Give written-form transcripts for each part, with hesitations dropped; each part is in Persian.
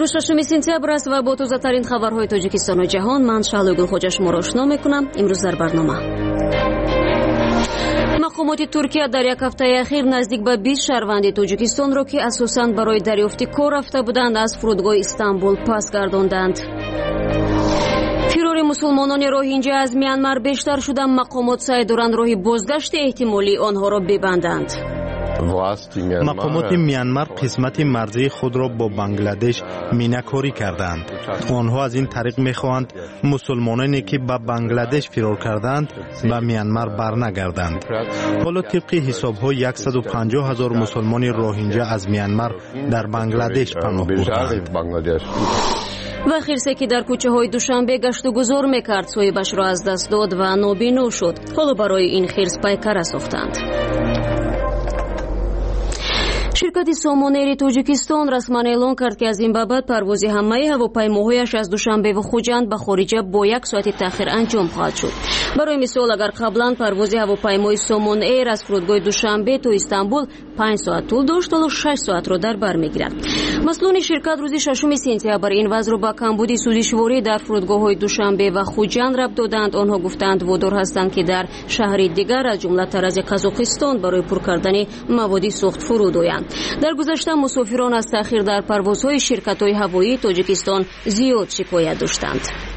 امروز 6 سپتامبر است و با تازه‌ترین خبرهای تاجیکستان و جهان من شهلا خواجه شما را آشنا می‌کنم. امروز در برنامه مقامات ترکیه در یک هفته اخیر نزدیک به 20 شهروند تاجیکستان را که اساساً برای دریافت کار رفته بودند از فرودگاه استانبول پس گرداندند. فرار مسلمانان روهینجا از میانمار بیشتر شده، مقامات سعی دارند راه بازگشت احتمالی آنها را ببندند. مقامات میانمار قسمت مرزی خود را با بنگلادش میناکاری کردند. آنها از این طریق میخواهند مسلمانانی که به بنگلادش فرار کردند به میانمار برنگردند. حالا طبق حساب‌ها 150,000 مسلمان روهینجا از میانمار در بنگلادش پناه بردند. و خرسه که در کوچه های دوشنبه گشت و گذار میکرد صاحبش را از دست داد و نابینا شد. حالا برای این خرس پیکره ساختند. شرکت سامان ایر تاجیکستان رسما اعلان کرد که از این بابت پرواز همه هواپیماهایش از دوشنبه و خوجند به خارج با 1 ساعت تأخیر انجام خواهد شد. برای مثال اگر قبلا پرواز هواپیمای سامان ایر از فرودگاه دوشنبه تا استانبول 5 ساعت طول داشت، حالا 6 ساعت را در بر میگیرد. مسئولان شرکت روز 6 سپتامبر این وضع را با کمبود سوزشواری در فرودگاه‌های دوشنبه و خوجند ربط دادند. آنها گفتند وادار هستند که در شهر دیگر از جمله ترز قزاقستان برای پر کردن مواد سوخت فرود آیند. در گذشته مسافران از تأخیر در پروازهای شرکت‌های هوایی تاجیکستان زیاد شکایت داشتند.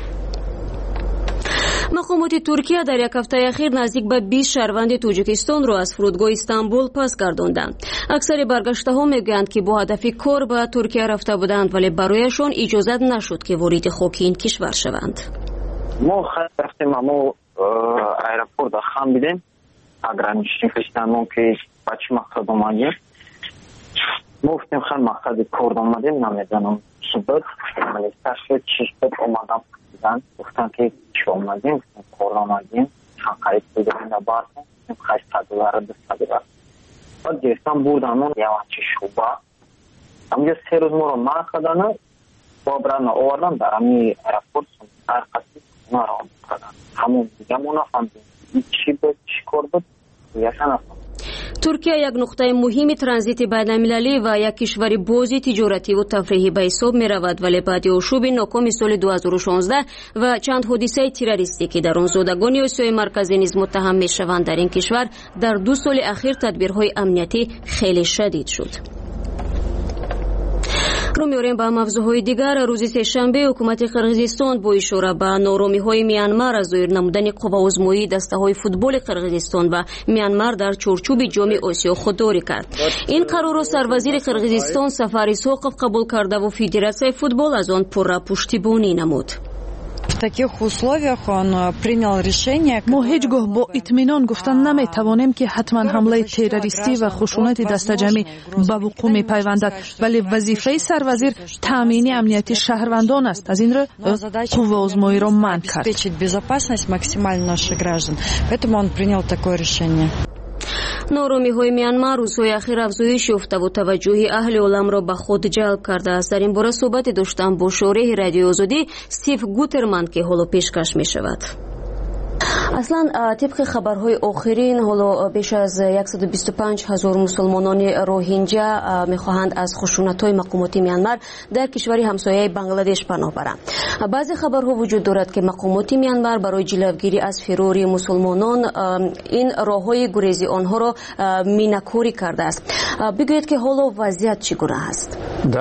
مقامات ترکیه در یک هفته اخیر نزدیک به 20 شهروند تاجیکستان را از فرودگاه استانبول پس گرداندند. اکثر برگشته‌ها میگویند که با هدف کار به ترکیه رفته بودند ولی برایشان اجازه نشد که وارد خاک این کشور شوند. ما رفتیم اما ایرپورت خام بیدیم اگرانشی فشتمون که بچه مقصد اومدیم ما گفتیم خیلی مقصد کار اومدیم نمیدونم چی بود ولی سرشت چیش بود اومدم گفتن که چی اومدیم کار اومدیم چند قریب بودیم نباردیم $800 $200 بعد گرفتم بردم یه وقتی شوبه همونجا 3 روز ما رو مرد کردن با برن آوردن در همی ایرپورت هر قصی ما رو کردن همون دیگه ما نفهمدیم چی بود چی کار بود یکن نفهمدیم. ترکیه یک نقطه مهم ترانزیت بین‌المللی و یک کشور بازی تجارتی و تفریحی به حساب می رود ولی بعد آشوب ناکام سال 2016 و چند حادثه تروریستی که در آن زادگان آسیای مرکزی نیز متهم می شوند در این کشور در 2 سال اخیر تدبیرهای امنیتی خیلی شدید شد. رو می‌آوریم به موضوعهای دیگر. روز سه‌شنبه حکومت قرقیزستان با اشاره به نارامی‌های میانمار از ظاهر نمودن قواآزمایی دسته‌های فوتبال قرقیزستان و میانمار در چارچوب جام آسیا خودداری کرد. این قرار را سروزیر قرقیزستان سفر اسحاقов قبول کرده و فدراسیون فوتبال از آن پشتیبانی نمود. ما هیچ گاه با اطمینان گفتن نمیتوانیم که حتما حمله تروریستی و خشونت دستجمعی به وقوع میپیوندد ولی وظیفه سروزیر تامین امنیت شهروندان است. از این رو قواآزمایی را منع کرد. نارامی‌های میانمار روزهای اخیر افزایش یافته و توجه اهل عالم را به خود جلب کرده است. در این باره صحبت داشتم با شارح رادیو آزادی استیو گوترمن که حالا پیشکش می شود. اصلا طبق خبرهای آخرین حالا بیش از 125,000 مسلمانان روهینجا میخواهند از خشونت‌های مقامات میانمار در کشور همسایه بنگلادش پناه برند. بعضی خبرها وجود دارد که مقامات میانمار برای جلوگیری از فرار مسلمانان این راههای گریزی آنها را میناکاری کرده است. بگویید که حالا وضعیت چگونه است؟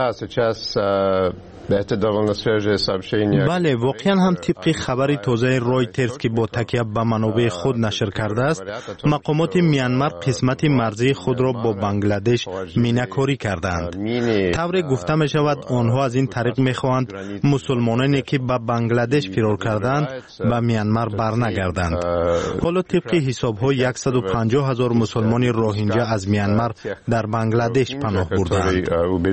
بله، واقعا هم طبق خبر تازه رویترز که با تکیه به منابع خود نشر کرده است، مقامات میانمار قسمت مرزی خود را با بنگلادش میناکاری کردند. طور گفته می شود آنها از این طریق می خواهند مسلمانانی که به بنگلادش فرار کردند به میانمار برنگردند. حالا طبق حساب ها 150,000 مسلمان روهینجا از میانمار در بنگلادش پناه بردند.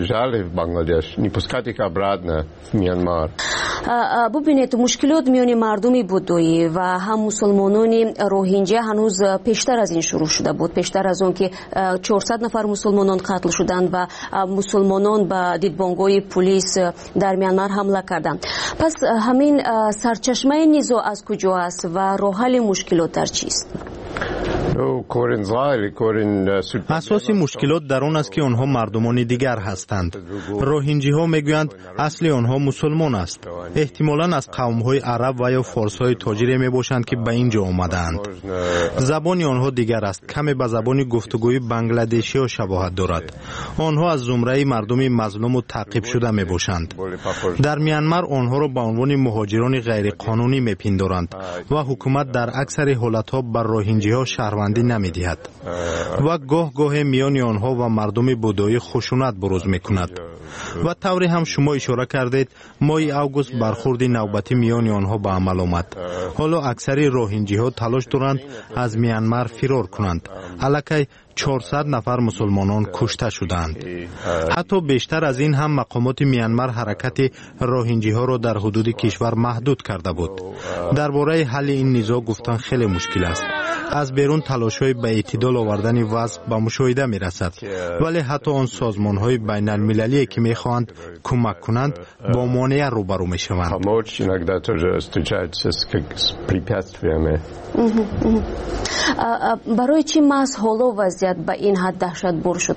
میانمار ببینید مشکلات میان مردمی بودایی و هم مسلمانان روهینجا هنوز پیشتر از این شروع شده بود، پیشتر از اون که 400 نفر مسلمانان قتل شدند و مسلمانان به دیدبانگاه پلیس در میانمار حمله کردند. پس همین سرچشمه نزاع از کجا است و راه حل مشکلات در چیست؟ اساس مشکلات در آن است که آنها مردمان دیگر هستند. روهینجی ها میگویند اصل آنها مسلمان است. احتمالاً از قوم های عرب و یا فارس های تاجری می باشند که به اینجا آمدند. زبان آنها دیگر است، کمی به زبان گفتگوی بنگلادشی ها شباهت دارد. آنها از زمره مردم مظلوم و تعقیب شده می باشند. در میانمار آنها را به عنوان مهاجران غیر قانونی میپندارند و حکومت در اکثر حالتها بر روهینجی ها شهروندی نمیدهد و گاه گاه میان آنها و مردم بودایی خشونت بروز میکند. و طوری هم شما اشاره کردید ماه اوگوست برخورد نوبتی میان آنها به عمل آمد. حالا اکثر روهینجی ها تلاش دارند از میانمار فرار کنند. الکی 400 نفر مسلمانان کشته شدند. حتی بیشتر از این هم مقامات میانمار حرکت روهینجی ها را در حدود کشور محدود کرده بود. درباره حل این نزاع گفتن خیلی مشکل است. از بیرون تلاش‌های به اعتدال آوردن وضع به مشاهده می‌رسد، ولی حتی آن سازمان‌های بین المللی که می‌خواهند کمک کنند با مانع روبرو می‌شوند. برای چی محض حالا وضعیت به این حد دهشت‌بار شد؟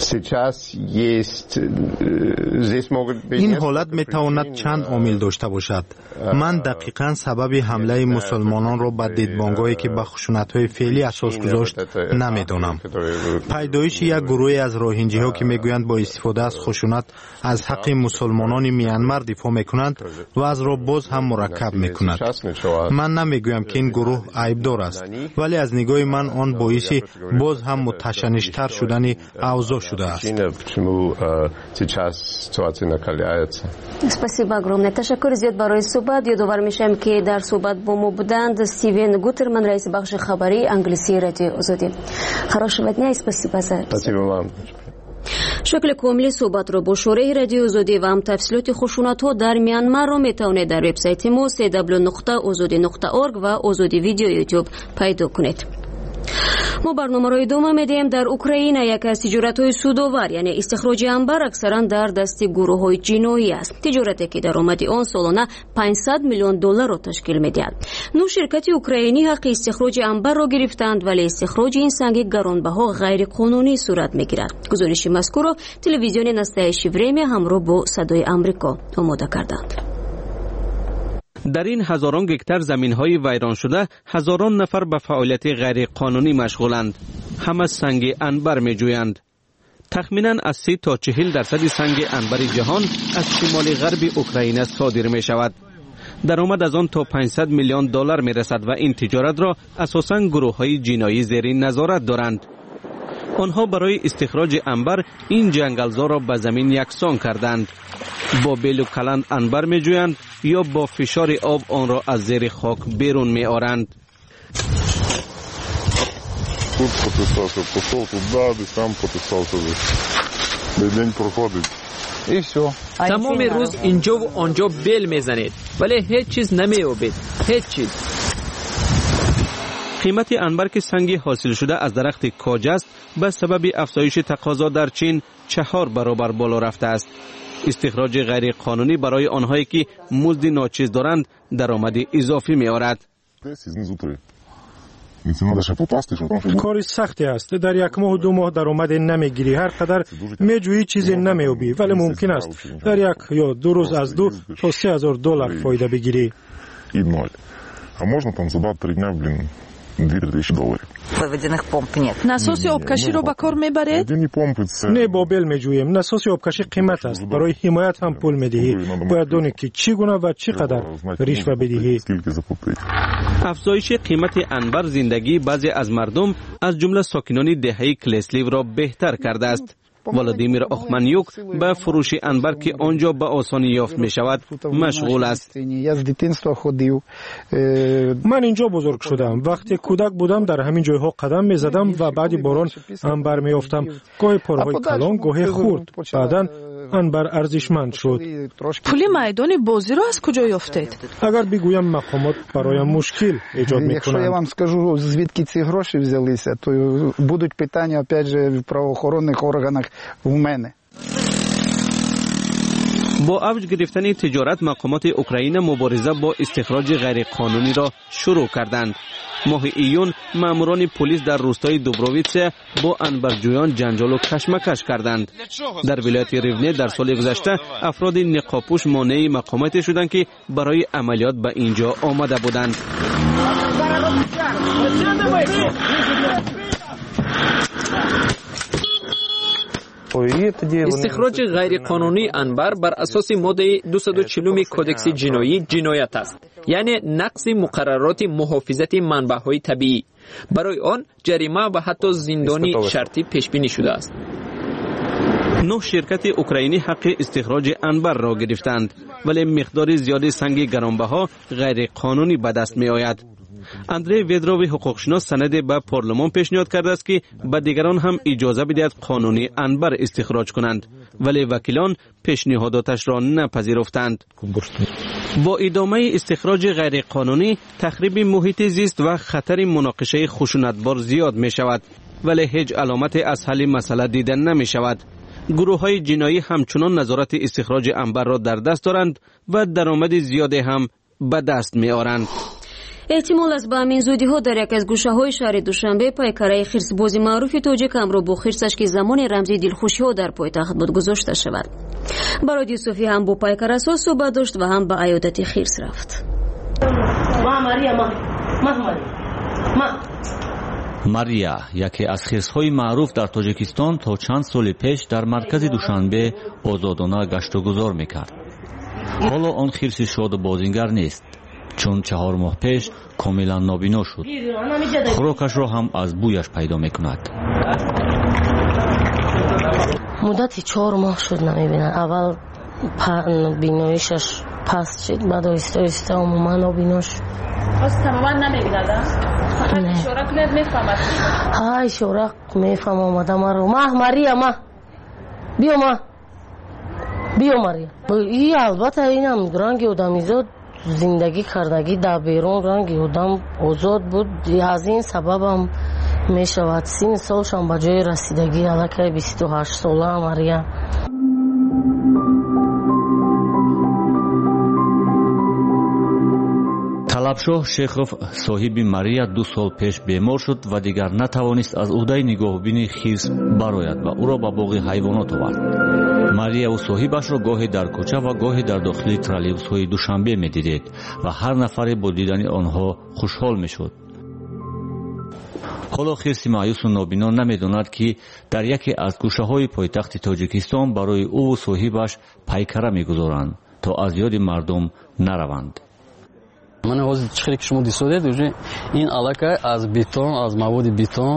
این حالت میتواند چند عامل داشته باشد. من دقیقاً سبب حمله مسلمانان را به دیدبانگاهی که به خشونت‌های فعلی اساس گذاشت نمیدانم. پیدایش یک گروه از روهینجی ها که میگویند با استفاده از خشونت از حق مسلمانان میانمار دفاع میکنند و از را باز هم مرکب میکند. من نمیگویم که این گروه عیبدار است، ولی از نگاه من آن باعث باز هم متشنج‌تر شدن اوضاع شده است. Спасибо огромное. تشکر زیاد برای صحبت. یادآور میشم که در صحبت با ما بودند استیون گوترمن رئیس بخش خبری انگلیسی رادیو آزادی. Хорошего дня и спасибо за. شکل کامل صحبت را با شورای رادیو آزادی و هم تفصیلات خشونت‌ها در میانمار را میتوانید در وبسایت ما www.azadi.org و آزادی ویدیو یوتیوب پیدا کنید. ما برنامه را ادامه میدیم. در اوکراین یک از تجارت‌های سودآور یعنی استخراج انبر اکثرا در دست گروه‌های جنایی است. تجارتی که درآمد آن سالانه 500 میلیون دلار را تشکیل می‌دهد. 9 شرکت اوکراینی حق استخراج انبر را گرفتند، ولی استخراج این سنگ گرانبها غیر قانونی صورت می‌گیرد. گزارش مذکور را تلویزیون نستایش ورمی همراه با صدای آمریکا آماده کردند. در این هزاران گکتار زمین‌های ویران شده هزاران نفر به فعالیت غیر قانونی مشغولند. همه سنگ انبر می‌جویند. تخمیناً از 30 تا 40% سنگ انبر جهان از شمال غرب اوکراین صادر می‌شود. درآمد از آن تا 500 میلیون دلار می‌رسد و این تجارت را اساساً گروه‌های جنایی زیر نظارت دارند. آنها برای استخراج انبر این جنگلزار را به زمین یکسان کردند. با بیل و کلند انبر می جویند یا با فشار آب آن را از زیر خاک بیرون می آرند. تمام روز اینجا و آنجا بیل می زنید ولی هیچ چیز نمی آبید. هیچ چیز. قیمت انبر که سنگ حاصل شده از درخت کاج است به سبب افزایش تقاضا در چین 4 برابر بالا رفته است. استخراج غیر قانونی برای آنهایی که مزد ناچیز دارند درآمد اضافی می آورد. کار سختی است. در یک ماه و 2 ماه درآمد نمیگیری. هر قدر میجویی چیزی نمیابی، ولی ممکن است در یک یا 2 روز از 2 تا 3000 دلار فایده بگیری. насоси обкаширо ба кор мебаред? не бо бел меҷӯем. насоси обкашӣ қимат аст. барои ҳимоят ҳам пул медиҳӣ. бояд донӣ ки чӣ гуна ва чӣ қадар ришва бидиҳӣ. افزایش قیمت انبر زندگی بعضی از مردم از جمله ساکنان دهه کلسلیو را بهتر کرده است. ولادیمیر اوخمانیوک به فروش انبر که آنجا به آسانی یافت می شود مشغول است. من اینجا بزرگ شدم. وقتی کودک بودم در همین جایها قدم می زدم و بعد باران انبر می یافتم. گاهی پارهای کلان، گاهی خرد. بعداً انبر ارزشمند شد. پول میدان بازی را از کجا یافتید؟ اگر بگویم مقامات برایم مشکل ایجاد میکنند. Якщо я вам скажу, звідки ці гроші взялися, то будуть питання опять же в правоохоронних органах в мене. با اوج گرفتن تجارت مقامات اوکراین مبارزه با استخراج غیرقانونی را شروع کردند. ماه ایون ماموران پلیس در روستای دوبروویتس با انبرجویان جنجال و کشمکش کردند. در ولایت ریونی در سال گذشته افراد نقابپوش مانع مقامات شدند که برای عملیات به اینجا آمده بودند. استخراج غیرقانونی انبر بر اساس ماده 240 کدکس جنایی جنایت است، یعنی نقض مقررات محافظت منبع‌های طبیعی. برای آن جریمه و حتی زندانی شرطی پیش بینی شده است. 9 شرکت اوکراینی حق استخراج انبر را گرفتند، ولی مقدار زیاد سنگ گرانبها غیر قانونی به دست می آید. اندری ویدروی حقوقشناس سند به پارلمان پیشنهاد کرده است که به دیگران هم اجازه بدهد قانونی انبر استخراج کنند، ولی وکیلان پیشنهاداتش را نپذیرفتند. با ادامه استخراج غیر قانونی تخریب محیط زیست و خطر مناقشه خشونتبار زیاد می شود، ولی هیچ علامت از حل مسئله دیده نمی شود. گروه های جنایی همچنان نظارت استخراج انبر را در دست دارند و درآمد زیادی هم به دست می آورند. احتمال است به همین زودی ها در یک از گوشه های شهر دوشنبه پیکره خرس‌بازی معروف تاجیک امرو با خرسش که زمان رمزی دلخوشی ها در پایتخت بود گذاشته شود. برای یوسفی هم با پیکره ساز صحبت داشت و هم به عیادت خرس رفت. мария яке аз хирсҳои маъруф дар тоҷикистон то чанд соли пеш дар маркази душанбе озодона гашту гузор мекард. ҳоло он хирси шоду бозингар нест, чун 4 моҳ пеш комилан нобино шуд. хӯрокашро ҳам аз бӯяш пайдо мекунад. муддати 4 моҳ шуд намебинад. аввал биноишаш паст шуд, баъд оҳиста оҳиста умуман нобино шуд. тамоман намебинад? ишора кунед мефаҳмад? ҳа, ишора мефаҳм омада маро. Мария, биё Мария. И албатта инам ранги одамизод зиндагӣ кардагӣ дар берун ранги одам озод буд. аз ин сабабам мешавад син солшам ба ҷои расидагӣ аллакай 28 сола Мария. талабшоҳ шехов соҳиби мария 2 сол пеш бемор шуд ва дигар натавонист аз уҳдаи нигоҳубини хирс барояд ва ӯро ба боғи ҳайвонот овард. марияву соҳибашро гоҳе дар кӯча ва гоҳе дар дохили троллейбусҳои душанбе медидед ва ҳар нафаре бо дидани онҳо хушҳол мешуд. ҳоло хирси маъюсу нобино намедонад ки дар яке аз гӯшаҳои пойтахти тоҷикистон барои ӯву соҳибаш пайкара мегузоранд то аз ёди мардум нараванд. من حاضر چخیری که شما دیسودید اوجه این علاقه از بیتون از مواد بیتون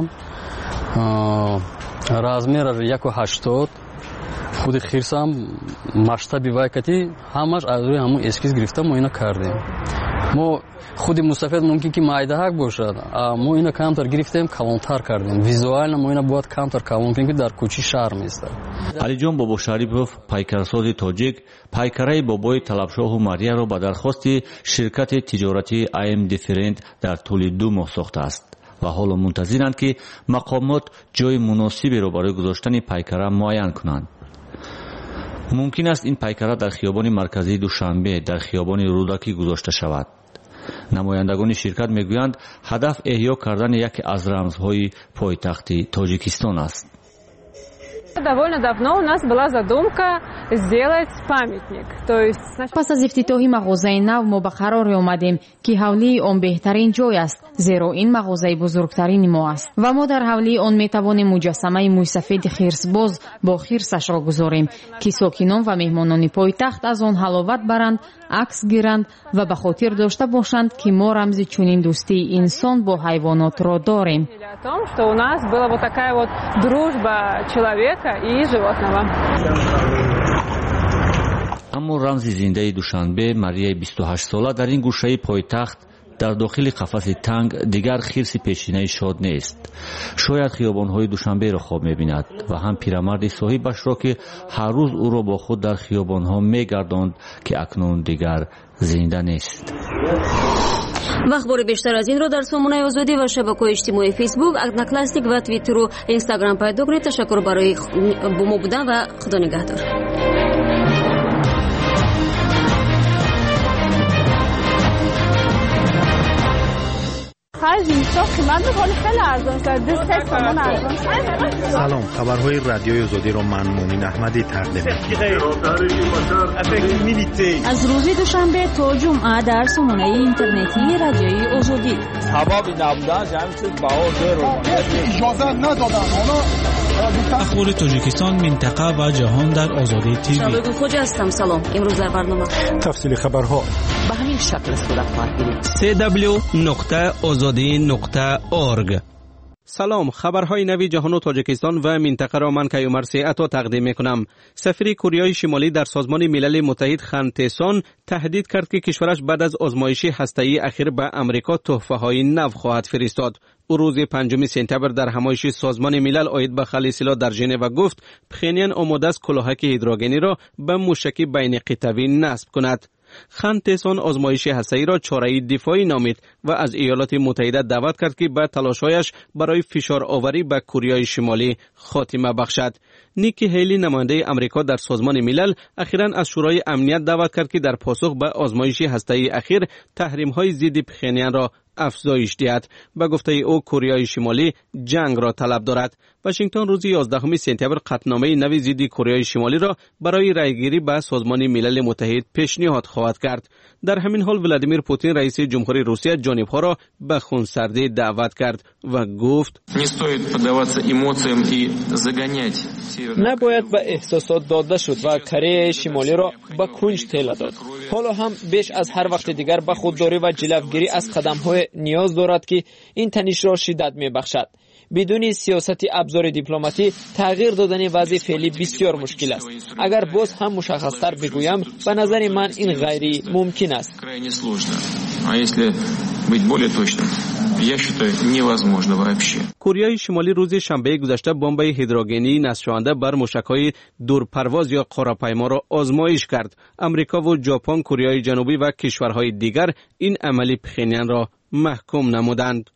رازمیر 1.80 خود خیرسام масштаби вайкати همش از روی همون اسکیز گرفتم ما اینا کردیم. ما خود مستفید ممکن که معایده‌ک باشد، ما اینا کمتر گرفتیم کلانتر کردیم. ویزوال ما اینا باید کمتر کلان کنیم که در کوچه شهر میسته. علیجان بابا شریفов пайкарасози тоҷик пайкараи бобои талабшоҳу марияро ба дархости ширкати тиҷорати IM Different дар тӯли 2 моҳ сохтааст ва ҳоло мунтазиранд ки мақомот ҷои муносиберо барои гузоштани пайкара муайян кунанд. мумкин аст ин пайкара дар хиёбони марказии душанбе дар хиёбони рӯдакӣ гузошта шавад. намояндагони ширкат мегӯянд ҳадаф эҳё кардани яке аз рамзҳои пойтахти тоҷикистон аст. Довольно давно у нас была задумка сделать памятник. пас аз ифтитоҳи мағозаи нав мо ба қароре омадем ки ҳавлии он беҳтарин ҷой аст, зеро ин мағозаи бузургтарини мо аст ва мо дар ҳавлии он метавонем муҷассамаи мӯйсафеди хирсбоз бо хирсашро гузорем ки сокинон ва меҳмонони пойтахт аз он ҳаловат баранд, акс гиранд ва ба хотир дошта бошанд ки мо рамзи чунин дӯстии инсон бо ҳайвонотро дорем. О том, что у нас была вот такая вот дружба человека и животного. аммо рамзи зиндаи душанбе марияи 28 сола дар ин гӯшаи пойтахт дар дохили қафаси танг дигар хирси пешинаи шод нест. шояд хиёбонҳои душанберо хоб мебинад ва ҳам пирамарди соҳибашро ки ҳар рӯз ӯро бо худ дар хиёбонҳо мегардонд ки акнун дигар зинда нест. و اخبار بیشتر از این رو در سامانه آزادی و شبکه‌های اجتماعی فیسبوک، اگنکلاستیک و توییتر و اینستاگرام پیدا کنید. تشکر برای با ما بودن و خدا نگهدار. آخر جینس‌ها قیمت ولی خیلی ارزان شده. 2 تومان ارزان شده. سلام، خبرهای رادیوی آزادی را من مومن احمدی تقدیم می‌کنم. از روز دوشنبه تا جمعه در سامانه اینترنتی رادیوی آزادی. سبب نبودن جمعیت باور اجازه ندادن. اخبار تاجیکستان، منطقه و جهان در آزادی تیوی. شبگون خوجه هستم. سلام. امروز در برنامه تفصیل خبرها به همین شکل صورت خواهد گرفت. www.azadi.org. سلام، خبرهای نوی جهان و تاجیکستان و منطقه را من کیومر عطا تقدیم میکنم. سفیر کره شمالی در سازمان ملل متحد خان تسون تهدید کرد که کشورش بعد از آزمایش هسته‌ای اخیر به امریکا تحفه‌های نو خواهد فرستاد. او روز 5 سپتامبر در همایش سازمان ملل عاید به خلع سلاح در ژنو گفت پخینیان آماده است کلاهک هیدروژنی را به موشک بین قطبی نصب کند. خان تسون آزمایش هسته‌ای را چاره دفاعی نامید و از ایالات متحده دعوت کرد که به تلاش‌هایش برای فشار آوری به کره شمالی خاتمه بخشد. نیکی هیلی نماینده امریکا در سازمان ملل اخیراً از شورای امنیت دعوت کرد که در پاسخ به آزمایش هسته‌ای اخیر تحریم‌های ضد پخینیان را افزایش دهد. به گفته او کره شمالی جنگ را طلب دارد. واشنگتن روز 11 سپتامبر قطعنامه نوی ضد کره شمالی را برای رایگیری به سازمان ملل متحد پیشنهاد خواهد کرد. در همین حال ولادیمیر پوتین رئیس جمهوری روسیه جانبها را به خونسردی دعوت کرد و گفت نباید به احساسات داده شد و کره شمالی را به کنج ټیله داد. حالا هم بیش از هر وقت دیگر به خودداری و جلوگیری از قدم‌های نیاز دارد که این تنش را شدت می‌بخشد. بدون سیاست ابزار دیپلماتی تغییر دادن وضع فعلی بسیار مشکل است. اگر باز هم مشخص‌تر بگویم به نظر من این غیر ممکن است. کره شمالی روز شنبه گذشته بمب هیدروژنی نصب شونده بر موشک‌های دورپرواز یا قاره‌پیما را آزمایش کرد. امریکا و ژاپن، کره جنوبی و کشورهای دیگر این عملی پخینیان را محکوم نمودند.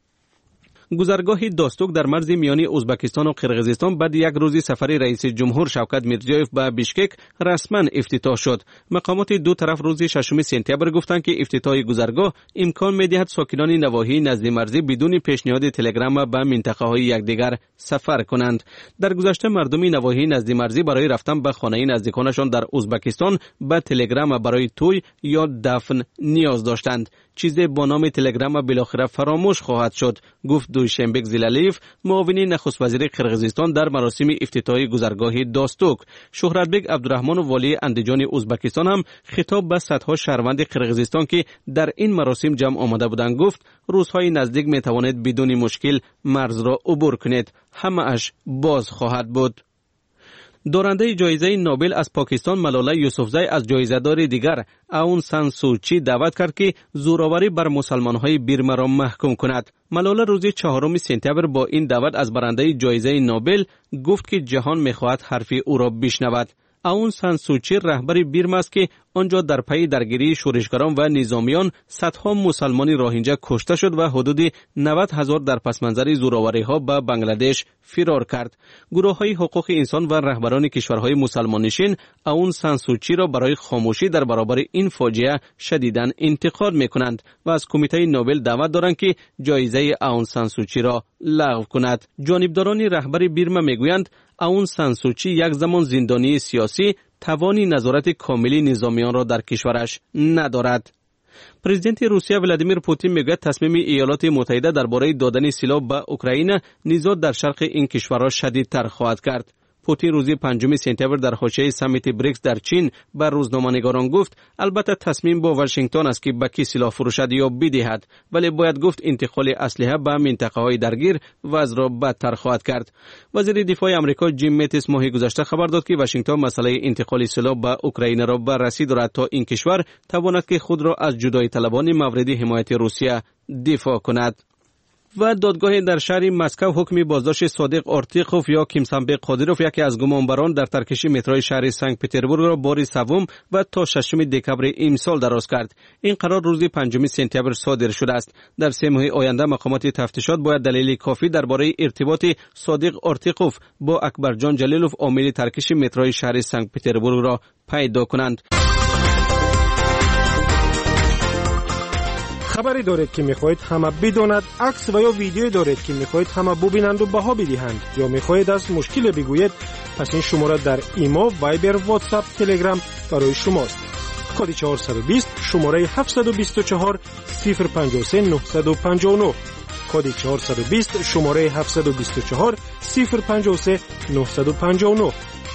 گذرگاه داستوک در مرز میانی ازبکستان و قرقیزستان بعد یک روز سفر رئیس جمهور شوکت میرزیویف به بیشکک رسما افتتاح شد. مقامات دو طرف روز 6 سپتامبر گفتند که افتتاح گذرگاه امکان می‌دهد ساکنان نواحی نزد مرزی بدون پیشنهاد تلگرام به منطقه‌های یکدیگر سفر کنند. در گذشته مردم نواحی نزد مرزی برای رفتن به خانه نزدیکانشان در ازبکستان به تلگرام برای توی یا دفن نیاز داشتند. چیزی با نام تلگرام بالاخره فراموش خواهد شد، گفت دوشنبک زلالیف، معاون نخست وزیر قرقیزستان در مراسم افتتاحی گذرگاه داستوک. شهرتبک عبدالرحمن والی اندیجان ازبکستان هم خطاب به صدها شهروند قرقیزستان که در این مراسم جمع آمده بودند گفت روزهای نزدیک می توانید بدون مشکل مرز را عبور کنید، همه اش باز خواهد بود. دارنده جایزه نوبل از پاکستان ملاله یوسفزی از جایزه‌دار دیگر اون سان سوچی دعوت کرد که زورآوری بر مسلمان‌های بیرما را محکوم کند. ملاله روز 4 سپتامبر با این دعوت از برنده جایزه نوبل گفت که جهان می‌خواهد حرف او را بشنود. اون سان سوچی رهبر بیرما است که آنجا در پی درگیری شورشگران و نظامیان صدها مسلمانی روهینجا کشته شد و حدود 90,000 در پسمنظر زورآوری‌ها به بنگلادش فرار کرد. گروه‌های حقوق انسان و رهبران کشورهای مسلمان نشین اون سان سوچی را برای خاموشی در برابر این فاجعه شدیداً انتقاد می‌کنند و از کمیته نوبل دعوت دارند که جایزه اون سان سوچی را لغو کند. جانبداران رهبر بیرما میگویند اون سان سوچی یک زمان زندانی سیاسی توانی نظارت کاملی نظامیان را در کشورش ندارد. پرزیدنت روسیه ولادیمیر پوتین میگوید تصمیم ایالات متحده درباره دادن سلاح به اوکراین نزاع در شرق این کشور را شدیدتر خواهد کرد. پوتین روز 5 سپتامبر در حاشیه سمیت بریکس در چین به روزنامه‌نگاران گفت البته تصمیم با واشنگتن است که به کی سلاح فروشد یا بدهد، ولی باید گفت انتقال اسلحه به منطقه‌های درگیر وضع را بدتر خواهد کرد. وزیر دفاع آمریکا جیم ماتیس ماه گذشته خبر داد که واشنگتن مسئله انتقال سلاح به اوکراین را بررسی دارد تا این کشور تواند که خود را از جدایی طلبان مورد حمایت روسیه دفاع کند. و دادگاه در شهر مسکو حکم بازداشت صادق آرتیقوف یا کیمسانبه قادیروف یکی از گمانبران در ترکش متروی شهر سنت پترزبورگ را بار سوم و تا 6 دکبر امسال دراز کرد. این قرار روز 5 سپتامبر صادر شده است. در 3 ماه آینده مقامات تفتیشات باید دلیل کافی درباره ارتباط صادق آرتیقوف با اکبرجان جلیلوف عامل ترکش متروی شهر سنت پترزبورگ را پیدا کنند. خبری دارید که میخواهید همه بداند، عکس و یا ویدیویی دارید که میخواهید همه ببینند و بها بدهند، یا میخواهید از مشکل بگویید، پس این شماره در ایمو، وایبر، واتساپ، تلگرام برای شماست. کد 420 شماره 724 053 959. کد 420 شماره 724 053 959.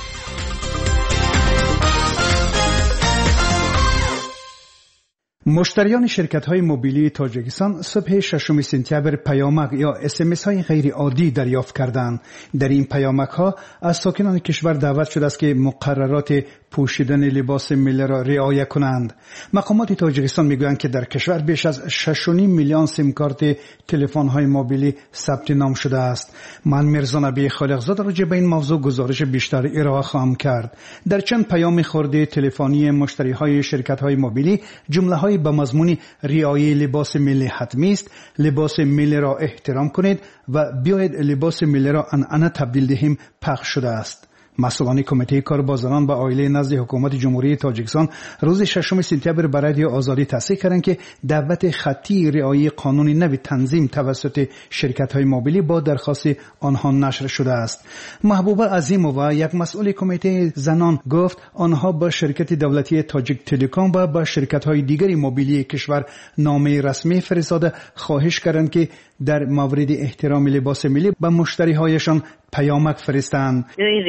مشتریان شرکت‌های موبیلی تاجیکستان صبح 6 سپتامبر پیامک یا اس‌ام‌اس‌های غیر عادی دریافت کردند. در این پیامک‌ها از ساکنان کشور دعوت شده است که مقررات پوشیدن لباس ملی را رعایت کنند. مقامات تاجیکستان میگویند که در کشور بیش از 6.5 میلیون سیم کارت تلفن‌های موبیلی ثبت نام شده است. من میرزا نبی خالقزاده راجع به این موضوع گزارش بیشتر ارائه خواهم کرد. در چند پیام خورده تلفنی مشتری‌های شرکت‌های موبیلی جمله‌های به مضمون رعایت لباس ملی حتمی است، لباس ملی را احترام کنید و بیایید لباس ملی را عنعنه تبدیل دهیم پخش شده است. مسئولان کمیته کارگزاران و عائله نزد حکومت جمهوری تاجیکستان روز 6 سپتامبر برای رادیو آزادی تصریح کردند که دعوت خطی رعایت قانون نو تنظیم توسط شرکت‌های موبیلی با درخواست آنها نشر شده است. محبوبه عظیمووا یک مسئول کمیته زنان گفت آنها با شرکت دولتی تاجیک تلکام و با شرکت‌های دیگری موبیلی کشور نامه رسمی فرستاده خواهش کردند که در مورد احترام لباس ملی به مشتری‌هایشان پیامک فرستند.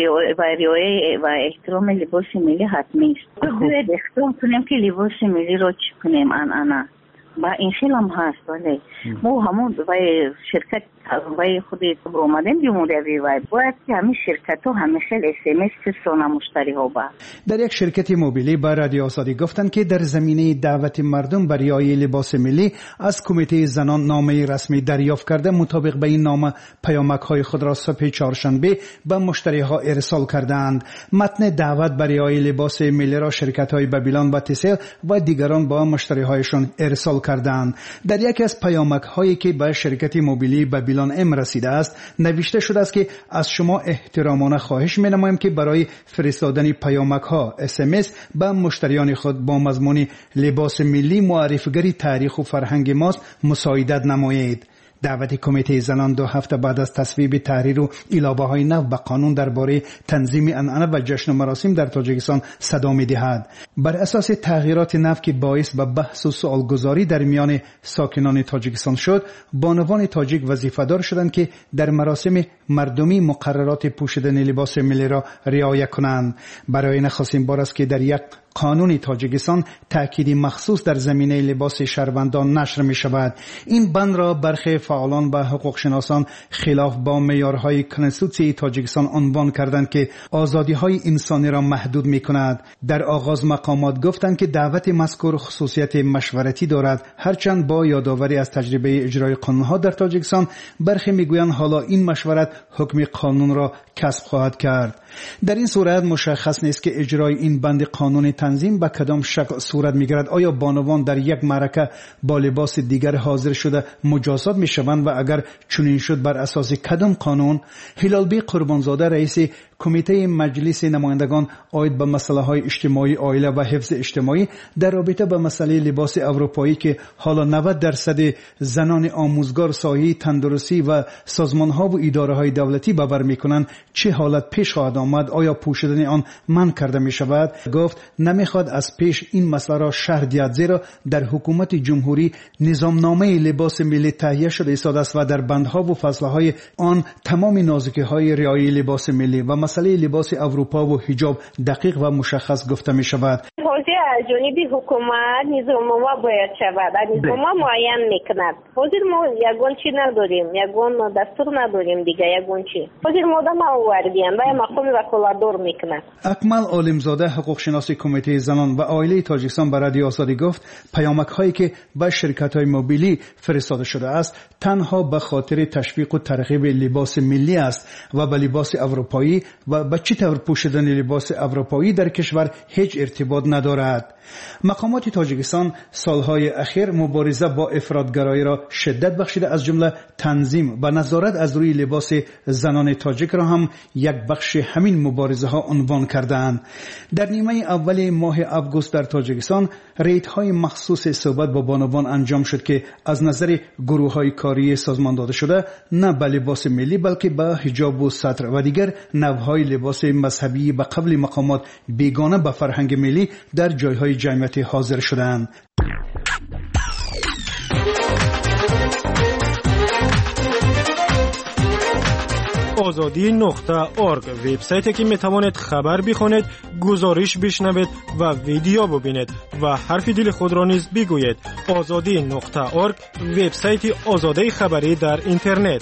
و احترام لباس ملی حتمی است. باید احترام کنیم که لباس ملی را چی کنیم عنعنه. با این خیلی هم هست ولی ما همون شرکت وای خود اومدیم جمهوری وای باید که همین شرکت ها همیشه SMS فرستانه مشتری ها با. در یک شرکت موبیلی با رادیو آزادی گفتند که در زمینه دعوت مردم برای رعایت لباس ملی از کمیته زنان نامه رسمی دریافت کرده. مطابق به این نامه پیامک های خود را صبح چهارشنبه به مشتری ها ارسال کردند. متن دعوت برای رعایت لباس ملی را شرکت های بابیلان و تسل و دیگران با مشتری هایشان ارسال کردند. در یکی از پیامک هایی که به شرکت موبیلی بابیلان ام رسیده است نوشته شده است که از شما احترامانه خواهش می‌نماییم که برای فرستادن پیامک ها SMS به مشتریان خود با مضمون لباس ملی معرفی‌گری تاریخ و فرهنگ ماست مساعدت نمایید. دعوت کمیته زنان 2 هفته بعد از تصویب تحریر و اعلاوه‌های نو به قانون درباره تنظیم عنعنه و جشن و مراسم در تاجیکستان صدا می‌دهد. بر اساس تغییرات نو که باعث به بحث و سوالگزاری در میان ساکنان تاجیکستان شد، بانوان تاجیک وظیفه‌دار شدند که در مراسم مردمی مقررات پوشیدن لباس ملی را رعایت کنند. برای نخستین بار است که در یک قانون تاجیکستان تأکیدی مخصوص در زمینه لباس شهروندان نشر می شود. این بند را برخی فعالان و حقوق شناسان خلاف با معیارهای کنستیتوسیون تاجیکستان عنوان کردند که آزادی‌های انسانی را محدود می کند. در آغاز مقامات گفتند که دعوت مذکور خصوصیت مشورتی دارد، هرچند با یادآوری از تجربه اجرای قانون‌ها در تاجیکستان برخی میگویند حالا این مشورت حکم قانون را کسب خواهد کرد. در این صورت مشخص نیست که اجرای این بند قانون تنظیم به کدام شکل صورت میگیرد. آیا بانوان در یک معرکه با لباس دیگر حاضر شده مجازات میشوند و اگر چنین شد بر اساس کدام قانون؟ هلالبی قربانزاده رئیس کمیته مجلس نمایندگان عاید به مسائل اجتماعی عائله و حفظ اجتماعی در رابطه با مسئله لباس اروپایی که حالا 90% زنان آموزگار ساحه تندرستی و سازمان‌ها و اداره‌های دولتی باور می‌کنند چه حالت پیش خواهد آمد؟ آیا پوشیدن آن منع کرده می‌شود؟ گفت نمی‌خواد از پیش این مسئله را شرح دهد، زیرا در حکومت جمهوری نظامنامه لباس ملی تهیه شده است و در بندها و فصل‌های آن تمام نازکی‌های رعایت لباس ملی و مسئله لباس اروپا و حجاب دقیق و مشخص گفته می‌شود. حاضر از جانب حکومت نظامنامه باید شود. نظامنامه معین میکند. حاضر ما یگان چی نداریم، یگان دستور نداریم دیگه، یگان چی. حاضر مادام آوردیم و مقام وکالتدار میکند. اکمل عالمزاده حقوق شناس کمیته زنان و عائله تاجیکستان به رادیو آزادی گفت پیامک هایی که به شرکت های موبیلی فرستاده شده است تنها به خاطر تشویق و ترغیب لباس ملی است و به لباس اروپایی و به چه طور پوشیدن لباس اروپایی در کشور هیچ ارتباط ندارد. مقامات تاجیکستان سالهای اخیر مبارزه با افراطگرایی را شدت بخشیده، از جمله تنظیم و نظارت از روی لباس زنان تاجیک را هم یک بخش همین مبارزه ها عنوان کردند. در نیمه اول ماه آگوست در تاجیکستان ریدهای مخصوص صحبت با بانوان انجام شد که از نظر گروه های کاری سازمان داده شده نه به لباس ملی بلکه به حجاب و ستر و دیگر نوعهای لباس مذهبی به قبل مقامات بیگانه به فرهنگ ملی در جایهای جمعیت حاضر شدند. azadi.org وبسایتی که میتوانید خبر بخونید، گزارش بشنوید و ویدیو ببینید و حرف دل خود را نیز بگویید. azadi.org وبسایت آزادی خبری در اینترنت.